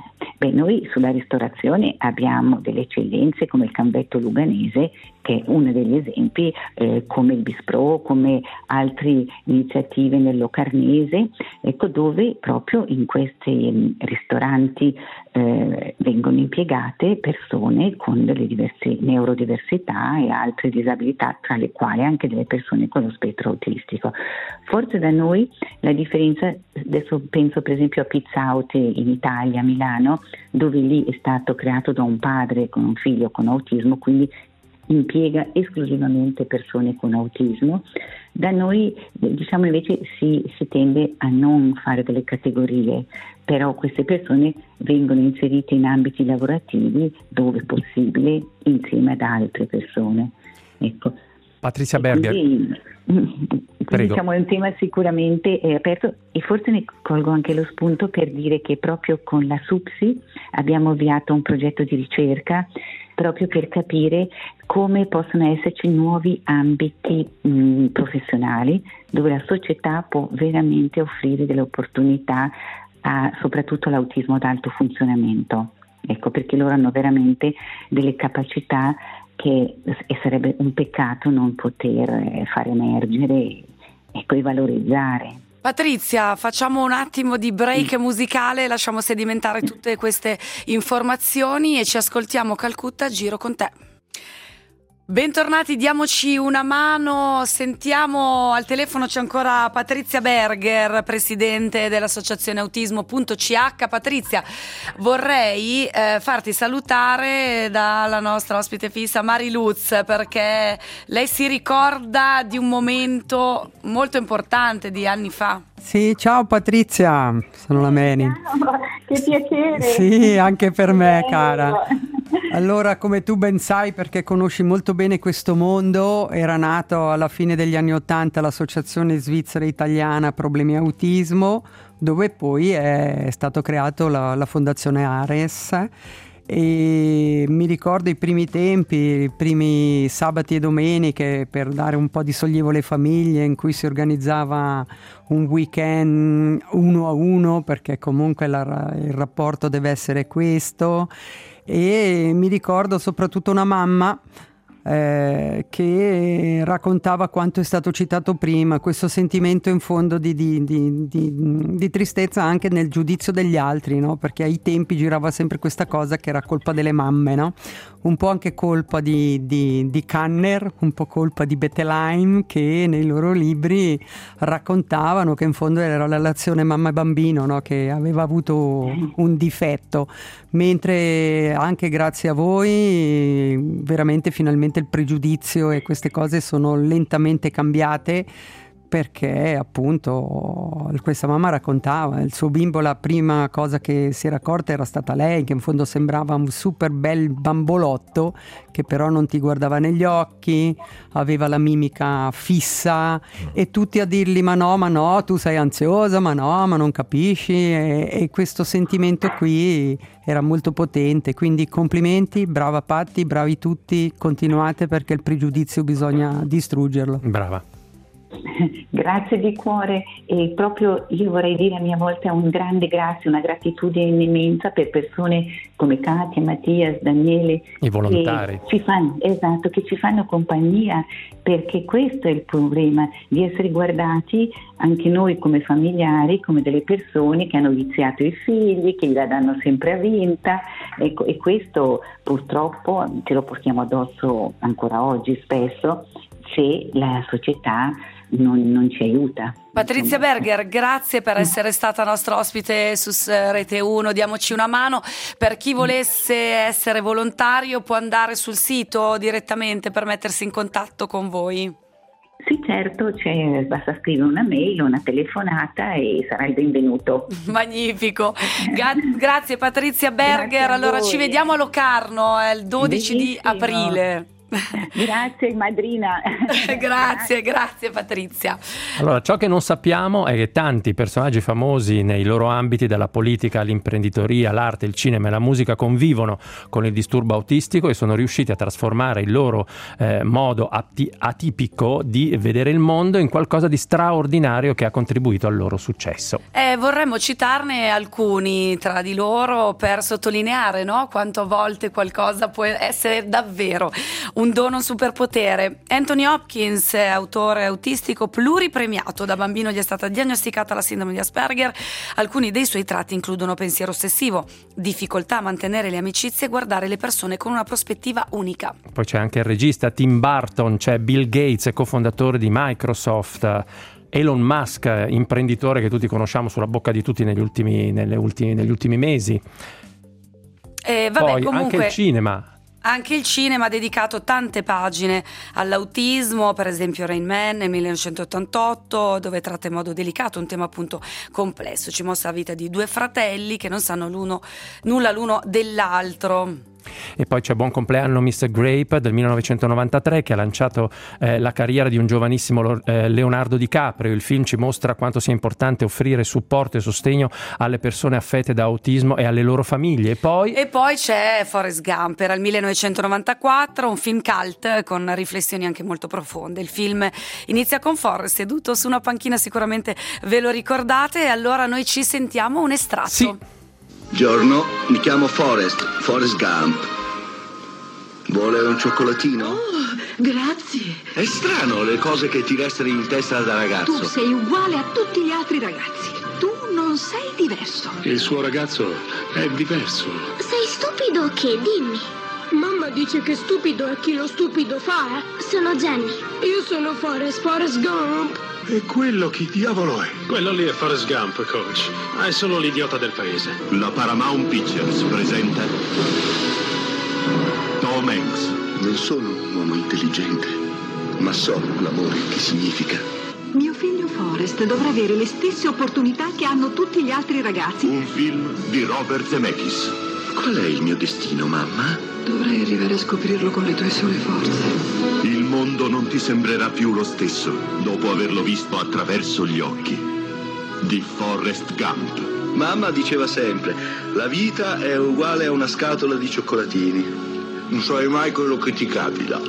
Noi sulla ristorazione abbiamo delle eccellenze come il Camvetto Luganese, che è uno degli esempi, come il Bistrò, come altre iniziative nel Locarnese, ecco, dove proprio in questi ristoranti vengono impiegate persone con delle diverse neurodiversità e altre disabilità, tra le quali anche delle persone con lo spettro autistico. Forse da noi la differenza, adesso penso per esempio a Pizza Out in Italia, a Milano, dove lì è stato creato da un padre con un figlio con autismo, quindi impiega esclusivamente persone con autismo. Da noi, diciamo, invece si tende a non fare delle categorie, però queste persone vengono inserite in ambiti lavorativi dove possibile insieme ad altre persone. Ecco. Patrizia Berger. Quindi diciamo è un tema sicuramente aperto, e forse ne colgo anche lo spunto per dire che proprio con la SUPSI abbiamo avviato un progetto di ricerca proprio per capire come possono esserci nuovi ambiti professionali dove la società può veramente offrire delle opportunità soprattutto all'autismo ad alto funzionamento. Ecco, perché loro hanno veramente delle capacità che sarebbe un peccato non poter far emergere e poi valorizzare. Patrizia, facciamo un attimo di break musicale, lasciamo sedimentare tutte queste informazioni e ci ascoltiamo Calcutta, giro con te. Bentornati, diamoci una mano, sentiamo al telefono c'è ancora Patrizia Berger, presidente dell'associazione autismo.ch. Patrizia, vorrei farti salutare dalla nostra ospite fissa Mari Lutz, perché lei si ricorda di un momento molto importante di anni fa. Sì, ciao Patrizia, sono la Meni. Che piacere! Sì, anche per me, cara. Allora, come tu ben sai, perché conosci molto bene questo mondo, era nato alla fine degli anni '80 l'Associazione Svizzera Italiana Problemi Autismo, dove poi è stato creato la Fondazione Ares. E mi ricordo i primi tempi, i primi sabati e domeniche per dare un po' di sollievo alle famiglie, in cui si organizzava un weekend 1 a 1, perché comunque il rapporto deve essere questo. E mi ricordo soprattutto una mamma che raccontava quanto è stato citato prima, questo sentimento in fondo di tristezza anche nel giudizio degli altri, no? Perché ai tempi girava sempre questa cosa che era colpa delle mamme, no? Un po' anche colpa di Kanner, un po' colpa di Bettelheim, che nei loro libri raccontavano che in fondo era la relazione mamma e bambino, no? Che aveva avuto un difetto, mentre anche grazie a voi veramente finalmente il pregiudizio e queste cose sono lentamente cambiate, perché appunto questa mamma raccontava il suo bimbo, la prima cosa che si era accorta era stata lei, che in fondo sembrava un super bel bambolotto che però non ti guardava negli occhi, aveva la mimica fissa e tutti a dirgli ma no, tu sei ansiosa, ma non capisci, e questo sentimento qui era molto potente. Quindi complimenti, brava Patti, bravi tutti, continuate, perché il pregiudizio bisogna distruggerlo. Brava. Grazie di cuore, e proprio io vorrei dire a mia volta un grande grazie, una gratitudine immensa per persone come Katia, Mattias, Daniele, i volontari che ci fanno compagnia, perché questo è il problema, di essere guardati anche noi come familiari come delle persone che hanno viziato i figli, che la danno sempre a vinta, e questo purtroppo ce lo portiamo addosso ancora oggi spesso, se la società non ci aiuta. Patrizia Berger, grazie per essere stata nostra ospite su Rete 1. Diamoci una mano. Per chi volesse essere volontario può andare sul sito direttamente per mettersi in contatto con voi. Sì, certo, basta scrivere una mail o una telefonata e sarà il benvenuto. Magnifico. Grazie Patrizia Berger. Grazie a allora voi. Ci vediamo a Locarno il 12 di Benissimo. aprile. Grazie madrina. Grazie Patrizia. Allora, ciò che non sappiamo è che tanti personaggi famosi nei loro ambiti, dalla politica all'imprenditoria, l'arte, il cinema e la musica, convivono con il disturbo autistico e sono riusciti a trasformare il loro modo atipico di vedere il mondo in qualcosa di straordinario che ha contribuito al loro successo. Vorremmo citarne alcuni tra di loro per sottolineare, no? Quanto a volte qualcosa può essere davvero un dono, un superpotere. Anthony Hopkins, autore autistico pluripremiato, da bambino gli è stata diagnosticata la sindrome di Asperger. Alcuni dei suoi tratti includono pensiero ossessivo, difficoltà a mantenere le amicizie e guardare le persone con una prospettiva unica. Poi c'è anche il regista Tim Burton, c'è Bill Gates, cofondatore di Microsoft, Elon Musk, imprenditore che tutti conosciamo sulla bocca di tutti negli ultimi mesi. Poi comunque, anche il cinema. Anche il cinema ha dedicato tante pagine all'autismo, per esempio Rain Man nel 1988, dove tratta in modo delicato un tema appunto complesso. Ci mostra la vita di due fratelli che non sanno nulla l'uno dell'altro. E poi c'è Buon compleanno Mr. Grape del 1993, che ha lanciato la carriera di un giovanissimo Leonardo DiCaprio. Il film ci mostra quanto sia importante offrire supporto e sostegno alle persone affette da autismo e alle loro famiglie. E poi c'è Forrest Gump, era il 1994, un film cult con riflessioni anche molto profonde. Il film inizia con Forrest seduto su una panchina, sicuramente ve lo ricordate, e allora noi ci sentiamo un estratto. Sì. Giorno, mi chiamo Forrest Gump. Vuole un cioccolatino? Oh, grazie. È strano le cose che ti restano in testa da ragazzo. Tu sei uguale a tutti gli altri ragazzi. Tu non sei diverso. Il suo ragazzo è diverso. Sei stupido o che? Dimmi. Mamma dice che stupido è chi lo stupido fa. Sono Jenny. Io sono Forrest Gump. E quello chi diavolo è? Quello lì è Forrest Gump, coach. È solo l'idiota del paese. La Paramount Pictures presenta Tom Hanks. Non sono un uomo intelligente, ma so l'amore che significa. Mio figlio Forrest dovrà avere le stesse opportunità che hanno tutti gli altri ragazzi. Un film di Robert Zemeckis. Qual è il mio destino, mamma? Dovrai arrivare a scoprirlo con le tue sole forze. Il mondo non ti sembrerà più lo stesso dopo averlo visto attraverso gli occhi di Forrest Gump. Mamma diceva sempre, la vita è uguale a una scatola di cioccolatini. Non sai mai quello che ti capita.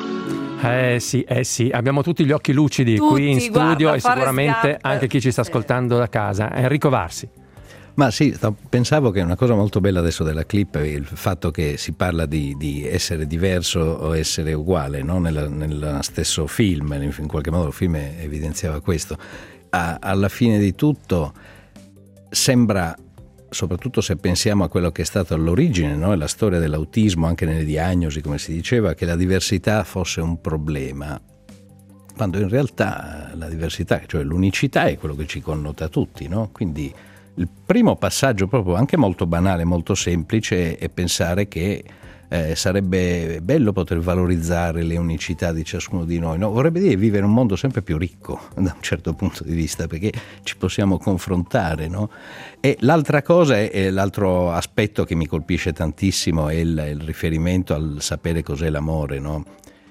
Sì, abbiamo tutti gli occhi lucidi qui in studio, guarda, e sicuramente anche chi ci sta ascoltando da casa. Enrico Varsi. Ma sì, pensavo che è una cosa molto bella adesso della clip il fatto che si parla di essere diverso o essere uguale, no? Nel stesso film, in qualche modo il film evidenziava questo. Alla fine di tutto sembra, soprattutto se pensiamo a quello che è stato all'origine, no? La storia dell'autismo, anche nelle diagnosi, come si diceva, che la diversità fosse un problema, quando in realtà la diversità, cioè l'unicità, è quello che ci connota tutti, no? Quindi il primo passaggio, proprio anche molto banale, molto semplice, è pensare che sarebbe bello poter valorizzare le unicità di ciascuno di noi, no? Vorrebbe dire vivere in un mondo sempre più ricco da un certo punto di vista, perché ci possiamo confrontare, no? E l'altra cosa l'altro aspetto che mi colpisce tantissimo è il riferimento al sapere cos'è l'amore, no?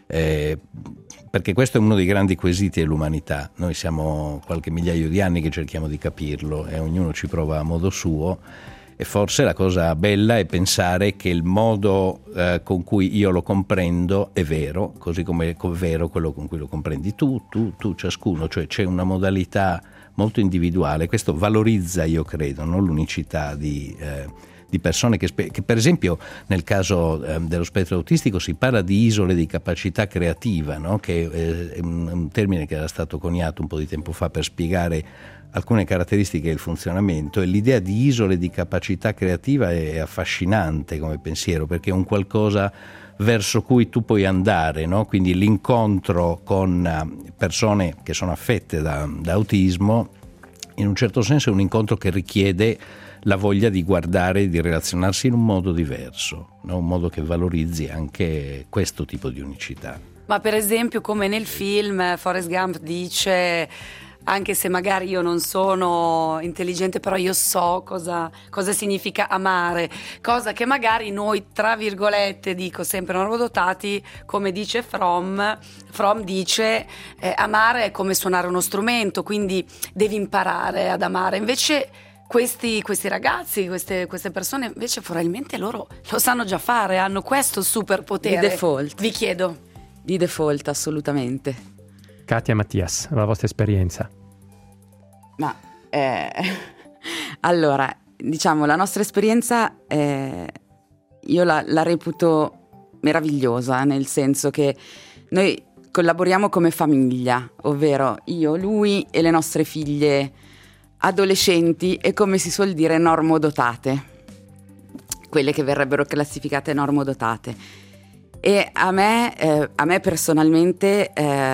Perché questo è uno dei grandi quesiti dell'umanità. Noi siamo qualche migliaio di anni che cerchiamo di capirlo e ognuno ci prova a modo suo, e forse la cosa bella è pensare che il modo con cui io lo comprendo è vero, così come è vero quello con cui lo comprendi tu, ciascuno, cioè c'è una modalità molto individuale. Questo valorizza, io credo, no? L'unicità di persone che per esempio nel caso dello spettro autistico si parla di isole di capacità creativa, no? Che è un termine che era stato coniato un po' di tempo fa per spiegare alcune caratteristiche del funzionamento, e l'idea di isole di capacità creativa è affascinante come pensiero, perché è un qualcosa verso cui tu puoi andare, no? Quindi l'incontro con persone che sono affette da autismo in un certo senso è un incontro che richiede la voglia di guardare e di relazionarsi in un modo diverso, no? Un modo che valorizzi anche questo tipo di unicità. Ma per esempio, come nel film Forrest Gump dice, anche se magari io non sono intelligente, però io so cosa significa amare, cosa che magari noi, tra virgolette, dico sempre normodotati, come dice Fromm dice amare è come suonare uno strumento, quindi devi imparare ad amare. Invece questi ragazzi, queste persone, invece probabilmente loro lo sanno già fare, hanno questo superpotere. Di default. Vi chiedo. Di default, assolutamente. Katia Mattias, la vostra esperienza. Ma allora, diciamo, la nostra esperienza io la reputo meravigliosa, nel senso che noi collaboriamo come famiglia, ovvero io, lui e le nostre figlie adolescenti e, come si suol dire, normodotate, quelle che verrebbero classificate normodotate. E a me personalmente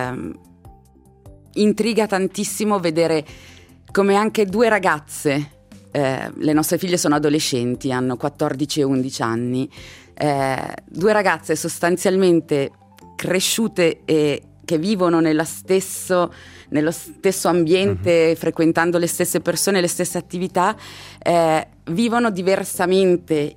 intriga tantissimo vedere come anche due ragazze, le nostre figlie sono adolescenti, hanno 14 e 11 anni, due ragazze sostanzialmente cresciute e che vivono nello stesso ambiente, frequentando le stesse persone, le stesse attività, vivono diversamente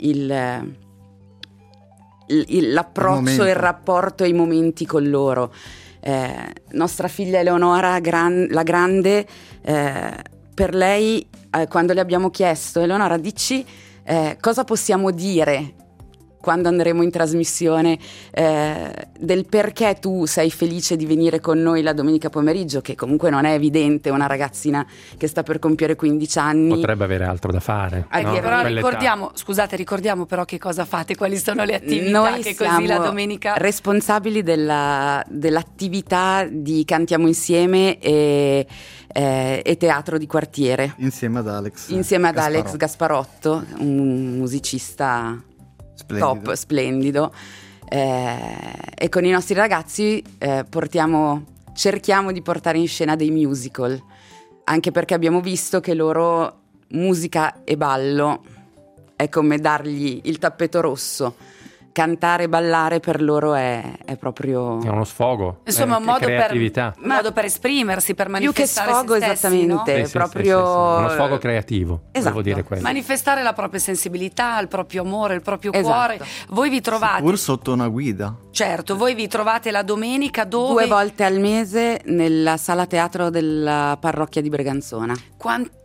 l'approccio e il rapporto e i momenti con loro. Nostra figlia Eleonora, la grande, per lei, quando le abbiamo chiesto, Eleonora, dici cosa possiamo dire quando andremo in trasmissione, del perché tu sei felice di venire con noi la domenica pomeriggio, che comunque non è evidente, una ragazzina che sta per compiere 15 anni. Potrebbe avere altro da fare. No? Però ricordiamo però che cosa fate, quali sono le attività, noi che siamo così la domenica... responsabili dell'attività di Cantiamo Insieme e teatro di quartiere. Insieme ad Alex Gasparotto, un musicista splendido. E con i nostri ragazzi cerchiamo di portare in scena dei musical, anche perché abbiamo visto che loro musica e ballo è come dargli il tappeto rosso. Cantare e ballare per loro è proprio... È uno sfogo. Insomma, un modo per esprimersi, per manifestare più che sfogo, se stessi, esattamente, no? proprio... Sì. Uno sfogo creativo, esatto. devo dire quello. Manifestare la propria sensibilità, il proprio amore, il proprio cuore. Voi vi trovate... Pur sotto una guida. Certo, voi vi trovate la domenica dove? 2 volte al mese nella sala teatro della parrocchia di Breganzona.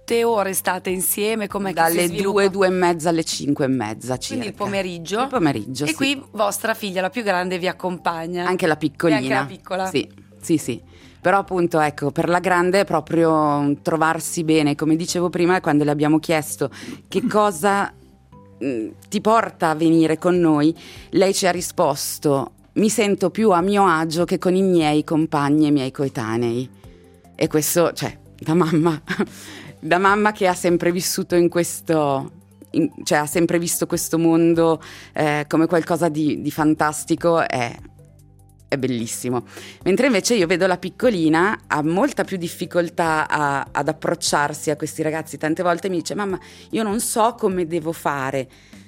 quante ore state insieme? Com'è Dalle che si sviluppa? 2:30 alle 5:30 circa. Quindi il pomeriggio? Il pomeriggio, E sì. qui vostra figlia, la più grande, vi accompagna? Anche la piccolina. E anche la piccola? Sì. Però appunto, ecco, per la grande è proprio trovarsi bene. Come dicevo prima, quando le abbiamo chiesto che cosa ti porta a venire con noi, lei ci ha risposto: mi sento più a mio agio che con i miei compagni e i miei coetanei. E questo, cioè, da mamma che ha sempre vissuto in questo... cioè ha sempre visto questo mondo come qualcosa di fantastico, è bellissimo. Mentre invece io vedo la piccolina ha molta più difficoltà ad approcciarsi a questi ragazzi. Tante volte mi dice: mamma, io non so come devo fare.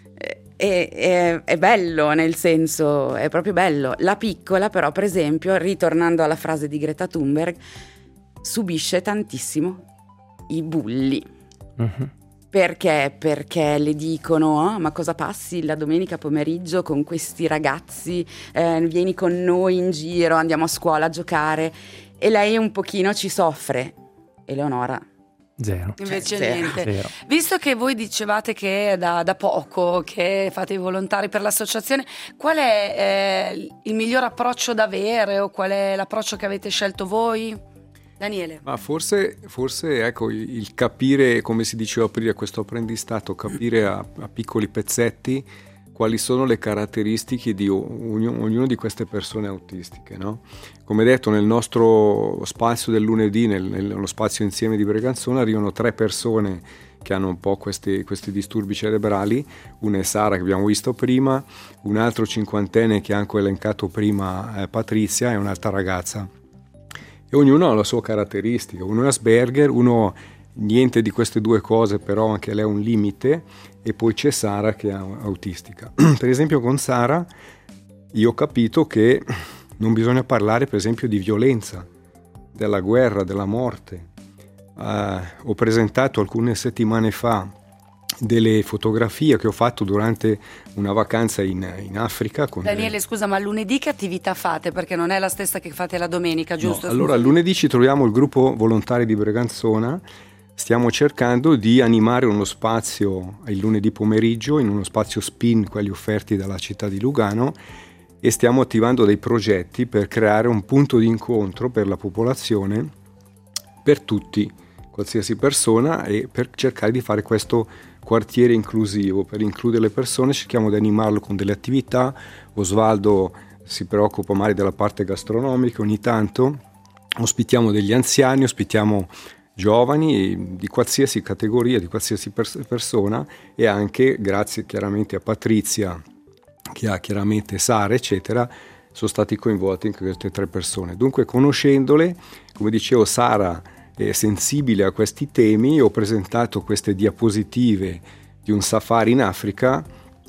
È bello, nel senso, è proprio bello. La piccola però, per esempio, ritornando alla frase di Greta Thunberg, subisce tantissimo i bulli. Perché? Perché le dicono: ma cosa passi la domenica pomeriggio con questi ragazzi, vieni con noi in giro, andiamo a scuola a giocare. E lei un pochino ci soffre. Eleonora zero. Invece Zero. niente. Zero. Visto che voi dicevate che è da poco che fate i volontari per l'associazione, qual è il miglior approccio da avere, o qual è l'approccio che avete scelto voi? Daniele. Ma forse ecco, il capire, come si diceva prima, questo apprendistato, capire a piccoli pezzetti quali sono le caratteristiche di ognuno di queste persone autistiche, no? Come detto, nel nostro spazio del lunedì, nello spazio insieme di Breganzona, arrivano 3 persone che hanno un po' questi disturbi cerebrali. Una è Sara, che abbiamo visto prima, un altro 50enne che ha anche elencato prima, Patrizia, e un'altra ragazza. E ognuno ha la sua caratteristica. Uno è Asperger, uno niente di queste due cose, però anche lei ha un limite, e poi c'è Sara che è autistica. Per esempio con Sara io ho capito che non bisogna parlare, per esempio, di violenza, della guerra, della morte. Ho presentato alcune settimane fa delle fotografie che ho fatto durante una vacanza in Africa. Daniele, scusa, ma lunedì che attività fate? Perché non è la stessa che fate la domenica, giusto? No, allora, lunedì ci troviamo il gruppo volontari di Breganzona. Stiamo cercando di animare uno spazio il lunedì pomeriggio, in uno spazio SPIN, quelli offerti dalla città di Lugano, e stiamo attivando dei progetti per creare un punto di incontro per la popolazione, per tutti, qualsiasi persona, e per cercare di fare questo quartiere inclusivo, per includere le persone. Cerchiamo di animarlo con delle attività. Osvaldo si preoccupa magari della parte gastronomica ogni tanto, ospitiamo degli anziani, ospitiamo giovani di qualsiasi categoria, di qualsiasi persona, e anche grazie chiaramente a Patrizia, che ha chiaramente Sara eccetera, sono stati coinvolti in queste 3 persone. Dunque, conoscendole, come dicevo, Sara è sensibile a questi temi. Ho presentato queste diapositive di un safari in Africa,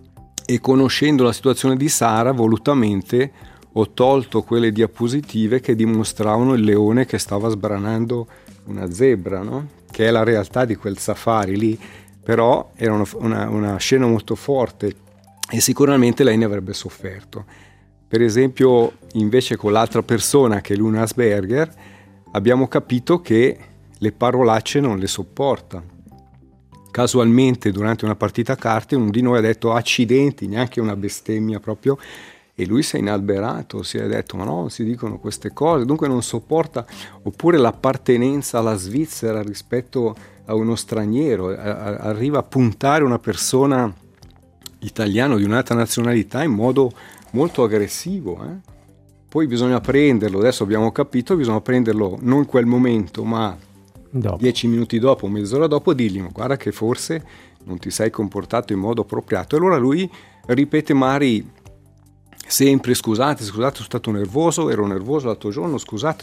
e conoscendo la situazione di Sara, volutamente ho tolto quelle diapositive che dimostravano il leone che stava sbranando una zebra, no? Che è la realtà di quel safari lì, però era una scena molto forte e sicuramente lei ne avrebbe sofferto. Per esempio, invece, con l'altra persona, che è Luna Asperger, abbiamo capito che le parolacce non le sopporta. Casualmente, durante una partita a carte, uno di noi ha detto accidenti, neanche una bestemmia proprio, e lui si è inalberato, si è detto: ma no, non si dicono queste cose, dunque non sopporta. Oppure l'appartenenza alla Svizzera rispetto a uno straniero, arriva a puntare una persona italiana di un'altra nazionalità in modo molto aggressivo. Poi bisogna prenderlo, adesso abbiamo capito, bisogna prenderlo non in quel momento, ma dopo. 10 minuti dopo, mezz'ora dopo, dirgli: ma guarda che forse non ti sei comportato in modo appropriato. E allora lui ripete magari sempre: scusate, sono stato nervoso, ero nervoso l'altro giorno, scusate,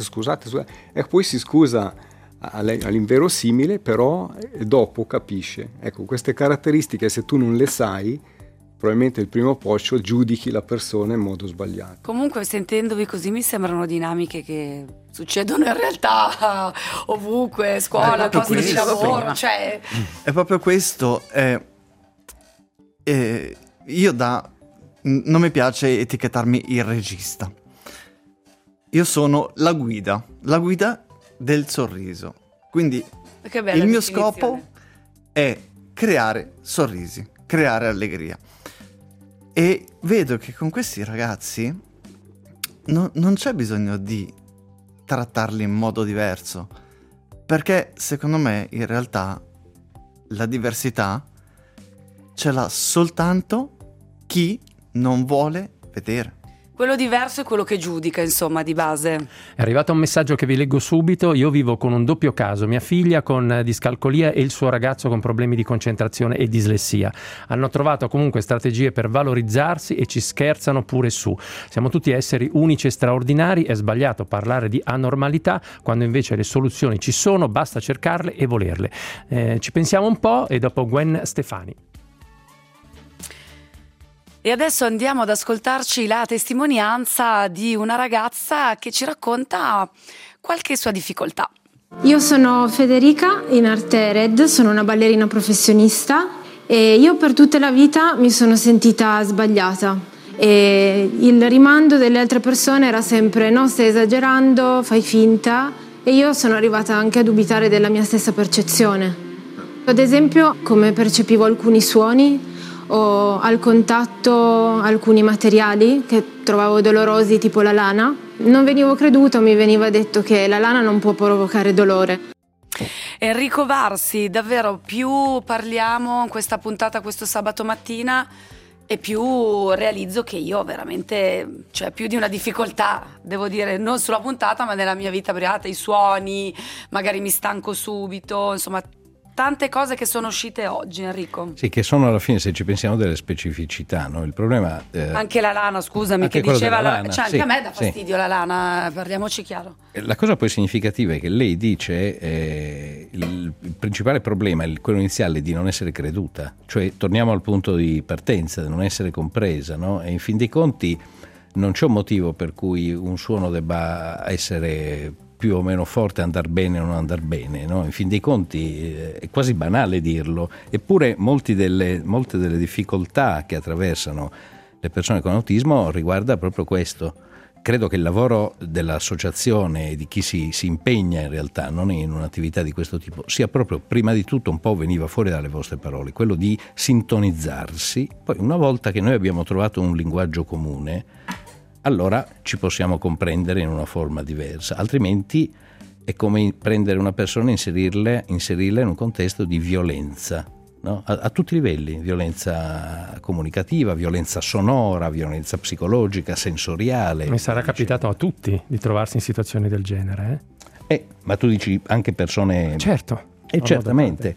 e poi si scusa all'inverosimile, però dopo capisce. Ecco, queste caratteristiche, se tu non le sai, probabilmente il primo approccio giudichi la persona in modo sbagliato. Comunque, sentendovi così, mi sembrano dinamiche che succedono in realtà ovunque, scuola, posti di lavoro, cioè... È proprio questo. Io non mi piace etichettarmi il regista. Io sono la guida del sorriso. Quindi Che bella Il mio definizione. scopo è creare sorrisi, creare allegria. E vedo che con questi ragazzi non c'è bisogno di trattarli in modo diverso, perché secondo me in realtà la diversità ce l'ha soltanto chi non vuole vedere. Quello diverso è quello che giudica, insomma, di base. È arrivato un messaggio che vi leggo subito. Io vivo con un doppio caso, mia figlia con discalcolia e il suo ragazzo con problemi di concentrazione e dislessia. Hanno trovato comunque strategie per valorizzarsi e ci scherzano pure su. Siamo tutti esseri unici e straordinari, è sbagliato parlare di anormalità quando invece le soluzioni ci sono, basta cercarle e volerle. Ci pensiamo un po' e dopo Gwen Stefani. E adesso andiamo ad ascoltarci la testimonianza di una ragazza che ci racconta qualche sua difficoltà. Io sono Federica, in arte Red, sono una ballerina professionista e io per tutta la vita mi sono sentita sbagliata e il rimando delle altre persone era sempre no, stai esagerando, fai finta, e io sono arrivata anche a dubitare della mia stessa percezione. Ad esempio, come percepivo alcuni suoni o al contatto alcuni materiali che trovavo dolorosi, tipo la lana, non venivo creduta, mi veniva detto che la lana non può provocare dolore. Enrico Varsi, davvero più parliamo in questa puntata questo sabato mattina e più realizzo che io veramente, cioè più di una difficoltà, devo dire, non sulla puntata ma nella mia vita privata, i suoni, magari mi stanco subito, insomma tante cose che sono uscite oggi, Enrico. Sì, che sono alla fine, se ci pensiamo, delle specificità, no? Il problema... anche la lana, scusami, che diceva lana, cioè anche a me dà fastidio la lana, parliamoci chiaro. La cosa poi significativa è che lei dice il principale problema, quello iniziale, è di non essere creduta, cioè torniamo al punto di partenza, di non essere compresa, no? E in fin dei conti non c'è un motivo per cui un suono debba essere più o meno forte, andar bene o non andar bene, no? In fin dei conti è quasi banale dirlo, eppure molte delle difficoltà che attraversano le persone con autismo riguarda proprio questo. Credo che il lavoro dell'associazione, di chi si impegna in realtà non in un'attività di questo tipo, sia proprio, prima di tutto, un po' veniva fuori dalle vostre parole, quello di sintonizzarsi. Poi una volta che noi abbiamo trovato un linguaggio comune, allora ci possiamo comprendere in una forma diversa, altrimenti è come prendere una persona e inserirla in un contesto di violenza, no? A tutti i livelli, violenza comunicativa, violenza sonora, violenza psicologica, sensoriale. Mi sarà capitato a tutti di trovarsi in situazioni del genere. Ma tu dici anche persone... Certo. Certamente.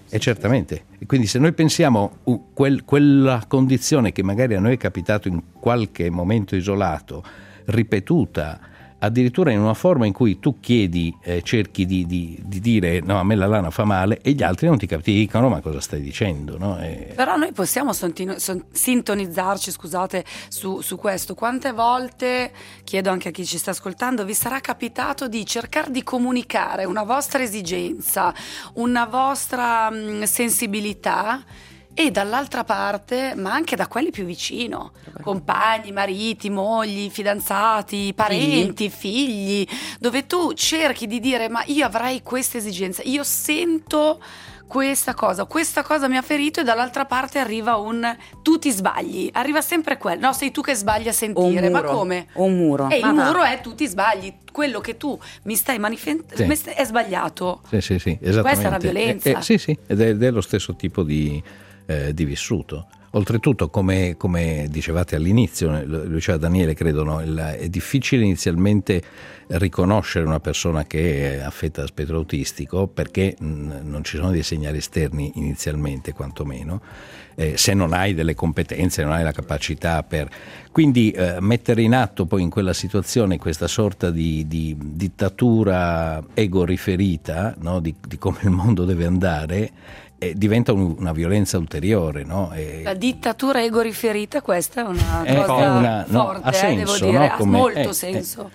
E quindi se noi pensiamo quella condizione che magari a noi è capitato in qualche momento isolato, ripetuta, addirittura in una forma in cui tu chiedi, cerchi di dire no, a me la lana fa male, e gli altri non ti dicono ma cosa stai dicendo, no? Però noi possiamo sintonizzarci, scusate, su questo. Quante volte, chiedo anche a chi ci sta ascoltando, vi sarà capitato di cercare di comunicare una vostra esigenza, una vostra sensibilità, e dall'altra parte, ma anche da quelli più vicino, compagni, mariti, mogli, fidanzati, parenti, figli, dove tu cerchi di dire ma io avrei questa esigenza, io sento questa cosa mi ha ferito, e dall'altra parte arriva tu ti sbagli, arriva sempre quello, no, sei tu che sbagli a sentire, ma come? O un muro. Il muro è tu ti sbagli, quello che tu mi stai manifestando è sbagliato. Sì, esattamente. Questa è una violenza. Sì, ed è lo stesso tipo di vissuto. Oltretutto, come dicevate all'inizio, lo diceva Daniele, credo, no? È difficile inizialmente riconoscere una persona che è affetta da spettro autistico, perché non ci sono dei segnali esterni inizialmente, quantomeno, se non hai delle competenze, non hai la capacità per... Quindi mettere in atto poi in quella situazione questa sorta di dittatura ego riferita, no? di come il mondo deve andare, diventa una violenza ulteriore, no? La dittatura ego riferita, questa è una cosa forte, ha senso, devo dire, no? ha molto senso.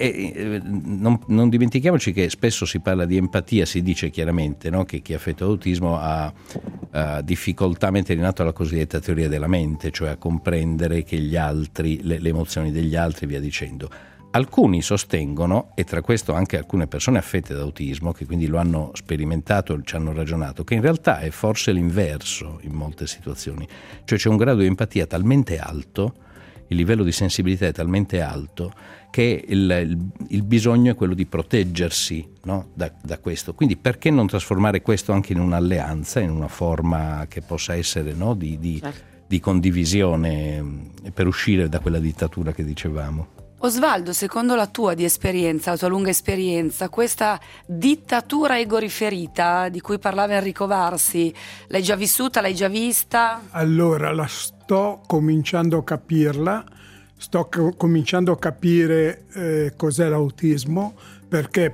Non dimentichiamoci che spesso si parla di empatia, si dice chiaramente, no? Che chi è affetto da autismo ha difficoltà a mettere in atto la cosiddetta teoria della mente, cioè a comprendere che gli altri, le emozioni degli altri, via dicendo. Alcuni sostengono, e tra questo anche alcune persone affette da autismo, che quindi lo hanno sperimentato, ci hanno ragionato, che in realtà è forse l'inverso in molte situazioni. Cioè c'è un grado di empatia talmente alto, il livello di sensibilità è talmente alto, che il bisogno è quello di proteggersi, no? da questo. Quindi perché non trasformare questo anche in un'alleanza, in una forma che possa essere, no? di condivisione per uscire da quella dittatura che dicevamo. Osvaldo, secondo la tua lunga esperienza, questa dittatura egoriferita di cui parlava Enrico Varsi, l'hai già vissuta, l'hai già vista? Allora, la sto cominciando a capirla, cominciando a capire cos'è l'autismo, perché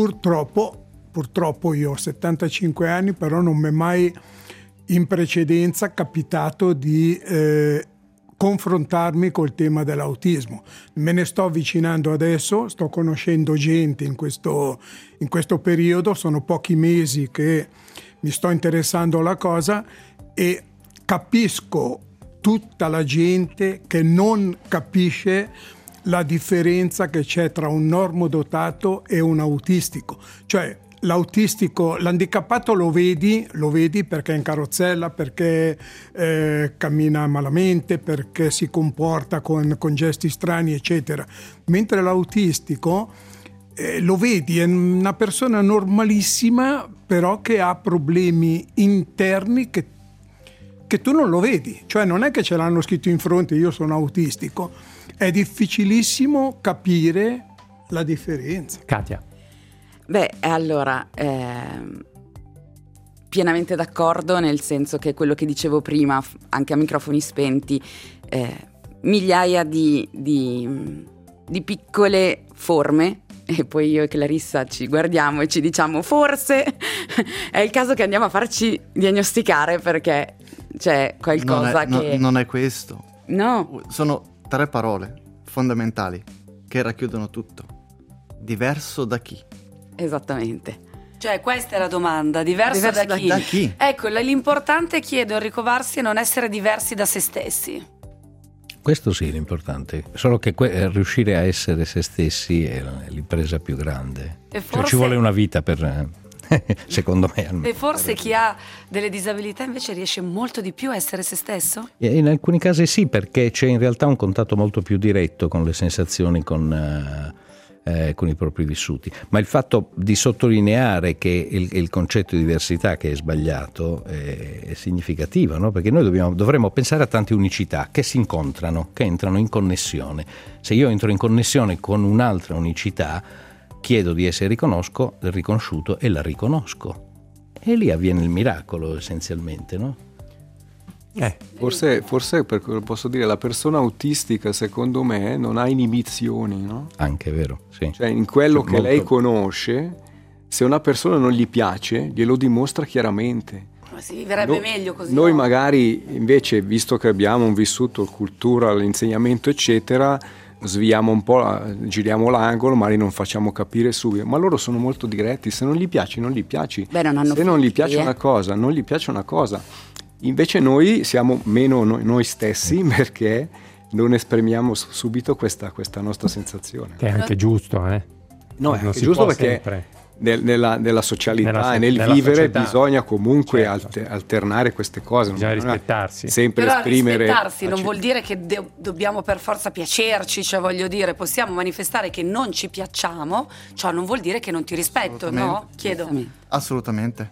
purtroppo io ho 75 anni, però non mi è mai in precedenza capitato di confrontarmi col tema dell'autismo. Me ne sto avvicinando adesso, sto conoscendo gente in questo periodo, sono pochi mesi che mi sto interessando alla cosa e capisco tutta la gente che non capisce la differenza che c'è tra un normodotato e un autistico. Cioè l'autistico, l'handicappato lo vedi perché è in carrozzella, perché cammina malamente, perché si comporta con gesti strani, eccetera. Mentre l'autistico lo vedi, è una persona normalissima, però che ha problemi interni che tu non lo vedi. Cioè non è che ce l'hanno scritto in fronte, io sono autistico. È difficilissimo capire la differenza. Katia. Beh, allora, pienamente d'accordo, nel senso che quello che dicevo prima, anche a microfoni spenti, migliaia di piccole forme, e poi io e Clarissa ci guardiamo e ci diciamo forse è il caso che andiamo a farci diagnosticare, perché c'è qualcosa non è questo. No. Sono 3 parole fondamentali che racchiudono tutto. Diverso da chi? Esattamente. Cioè questa è la domanda, diverso da chi? Da chi? Ecco, l'importante, chiedo a Enrico Varsi, è non essere diversi da se stessi. Questo sì, l'importante. Solo che riuscire a essere se stessi è l'impresa più grande. E forse, cioè, ci vuole una vita per secondo me. E forse chi ha delle disabilità invece riesce molto di più a essere se stesso? In alcuni casi sì, perché c'è in realtà un contatto molto più diretto con le sensazioni, con i propri vissuti, ma il fatto di sottolineare che il concetto di diversità, che è sbagliato, è significativo, no? Perché noi dovremmo pensare a tante unicità che si incontrano, che entrano in connessione. Se io entro in connessione con un'altra unicità, chiedo di essere riconosciuto e la riconosco, e lì avviene il miracolo essenzialmente, no? Forse posso dire, la persona autistica secondo me non ha inibizioni, no? Anche è vero, sì. Cioè in quello che lei conosce, se una persona non gli piace, glielo dimostra chiaramente. Ma si vivrebbe meglio così. Noi magari invece, visto che abbiamo un vissuto, cultura, l'insegnamento eccetera, sviamo un po', giriamo l'angolo, magari non facciamo capire subito, ma loro sono molto diretti, se non gli piaci, non gli piaci. Beh, non hanno se non gli piace una cosa, non gli piace una cosa. Invece noi siamo meno noi stessi, perché non esprimiamo subito questa nostra sensazione. Che è anche giusto, No, è anche giusto, perché nella socialità e nel vivere società, bisogna comunque alternare queste cose. Bisogna rispettarsi. Sempre però esprimere. Rispettarsi non vuol dire che dobbiamo per forza piacerci, cioè voglio dire, possiamo manifestare che non ci piacciamo, ciò non vuol dire che non ti rispetto, no? Chiedo. Assolutamente.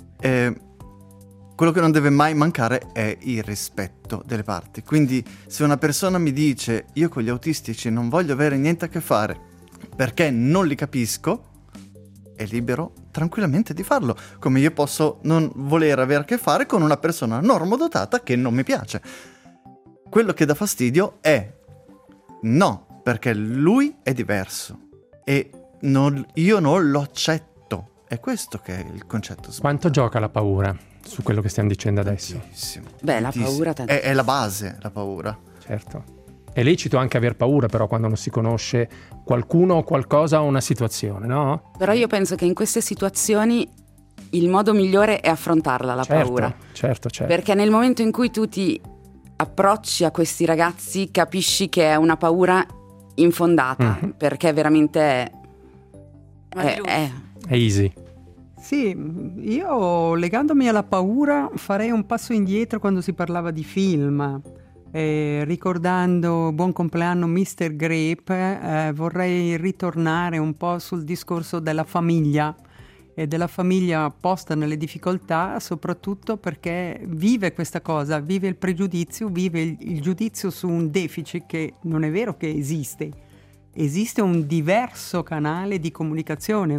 Quello che non deve mai mancare è il rispetto delle parti. Quindi se una persona mi dice io con gli autistici non voglio avere niente a che fare perché non li capisco, è libero tranquillamente di farlo, come io posso non voler avere a che fare con una persona normodotata che non mi piace. Quello che dà fastidio è no, perché lui è diverso e io non lo accetto. È questo che è il concetto. Quanto gioca la paura su quello che stiamo dicendo adesso? Tantissimo. Beh, la paura è la base, la paura. Certo. È lecito anche aver paura, però, quando non si conosce qualcuno o qualcosa o una situazione, no? Però io penso che in queste situazioni il modo migliore è affrontarla, la paura. Certo. Perché nel momento in cui tu ti approcci a questi ragazzi, capisci che è una paura infondata, perché veramente è easy. Sì, io legandomi alla paura farei un passo indietro quando si parlava di film. Ricordando Buon compleanno Mr. Grape, vorrei ritornare un po' sul discorso della famiglia e della famiglia posta nelle difficoltà, soprattutto perché vive questa cosa, vive il pregiudizio, vive il giudizio su un deficit che non è vero che esiste un diverso canale di comunicazione,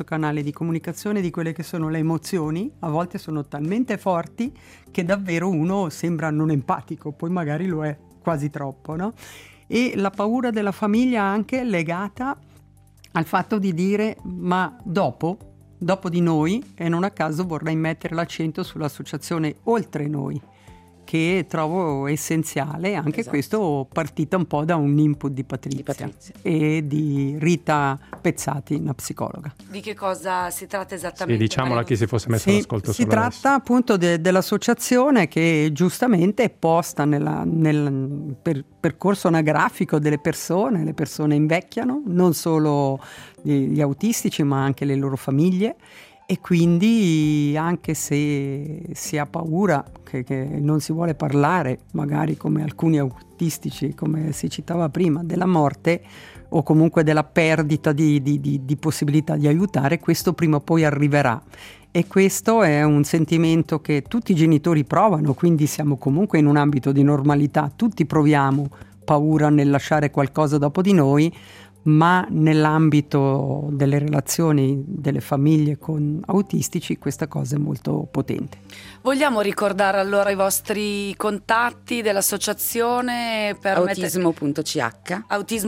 di quelle che sono le emozioni. A volte sono talmente forti che davvero uno sembra non empatico, poi magari lo è quasi troppo, no? E la paura della famiglia anche legata al fatto di dire ma dopo di noi, e non a caso vorrei mettere l'accento sull'associazione Oltre Noi, che trovo essenziale, anche questo partita un po' da un input di Patrizia e di Rita Pezzati, una psicologa. Di che cosa si tratta esattamente? Sì, diciamolo a chi si fosse messo all'ascolto. Si tratta appunto dell'associazione che giustamente è posta nel percorso anagrafico delle persone. Le persone invecchiano, non solo gli autistici ma anche le loro famiglie. E quindi anche se si ha paura, che non si vuole parlare, magari come alcuni autistici, come si citava prima, della morte o comunque della perdita di possibilità di aiutare, questo prima o poi arriverà. E questo è un sentimento che tutti i genitori provano, quindi siamo comunque in un ambito di normalità, tutti proviamo paura nel lasciare qualcosa dopo di noi, ma nell'ambito delle relazioni delle famiglie con autistici questa cosa è molto potente. Vogliamo ricordare allora i vostri contatti dell'associazione per autismo.ch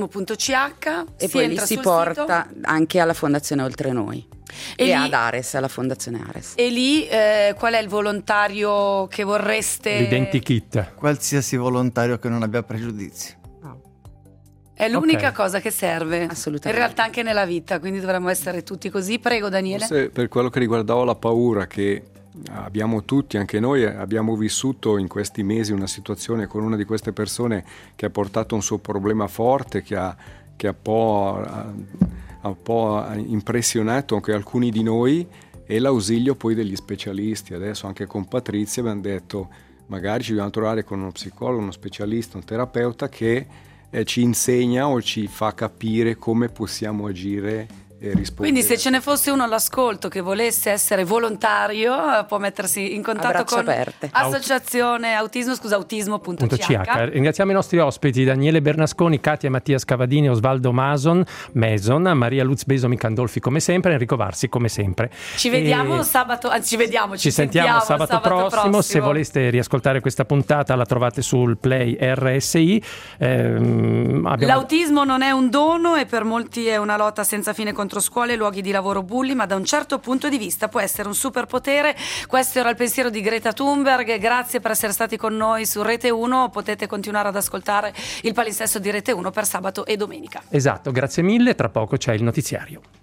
e poi li si porta anche alla Fondazione Oltre Noi e ad Ares, alla Fondazione Ares. E lì qual è il volontario che vorreste? L'identikit. Qualsiasi volontario che non abbia pregiudizi. È l'unica cosa che serve, assolutamente. In realtà anche nella vita, quindi dovremmo essere tutti così. Prego Daniele. Forse per quello che riguardava la paura che abbiamo tutti, anche noi abbiamo vissuto in questi mesi una situazione con una di queste persone che ha portato un suo problema forte, che ha un po' impressionato anche alcuni di noi, e l'ausilio poi degli specialisti. Adesso anche con Patrizia abbiamo detto magari ci dobbiamo trovare con uno psicologo, uno specialista, un terapeuta che ci insegna o ci fa capire come possiamo agire e rispondere. Quindi se ce ne fosse uno all'ascolto che volesse essere volontario, può mettersi in contatto con associazione autismo.ch. Ringraziamo i nostri ospiti Daniele Bernasconi, Katia e Mattia Scavadini, Osvaldo Mason, Maria Luz Besomi Candolfi come sempre, Enrico Varsi come sempre. Ci vediamo sabato, ci sentiamo sabato prossimo. Se voleste riascoltare questa puntata la trovate sul Play RSI. L'autismo non è un dono e per molti è una lotta senza fine contro scuole, luoghi di lavoro, bulli, ma da un certo punto di vista può essere un superpotere. Questo era il pensiero di Greta Thunberg. Grazie per essere stati con noi su Rete 1. Potete continuare ad ascoltare il palinsesto di Rete 1 per sabato e domenica. Esatto, grazie mille. Tra poco c'è il notiziario.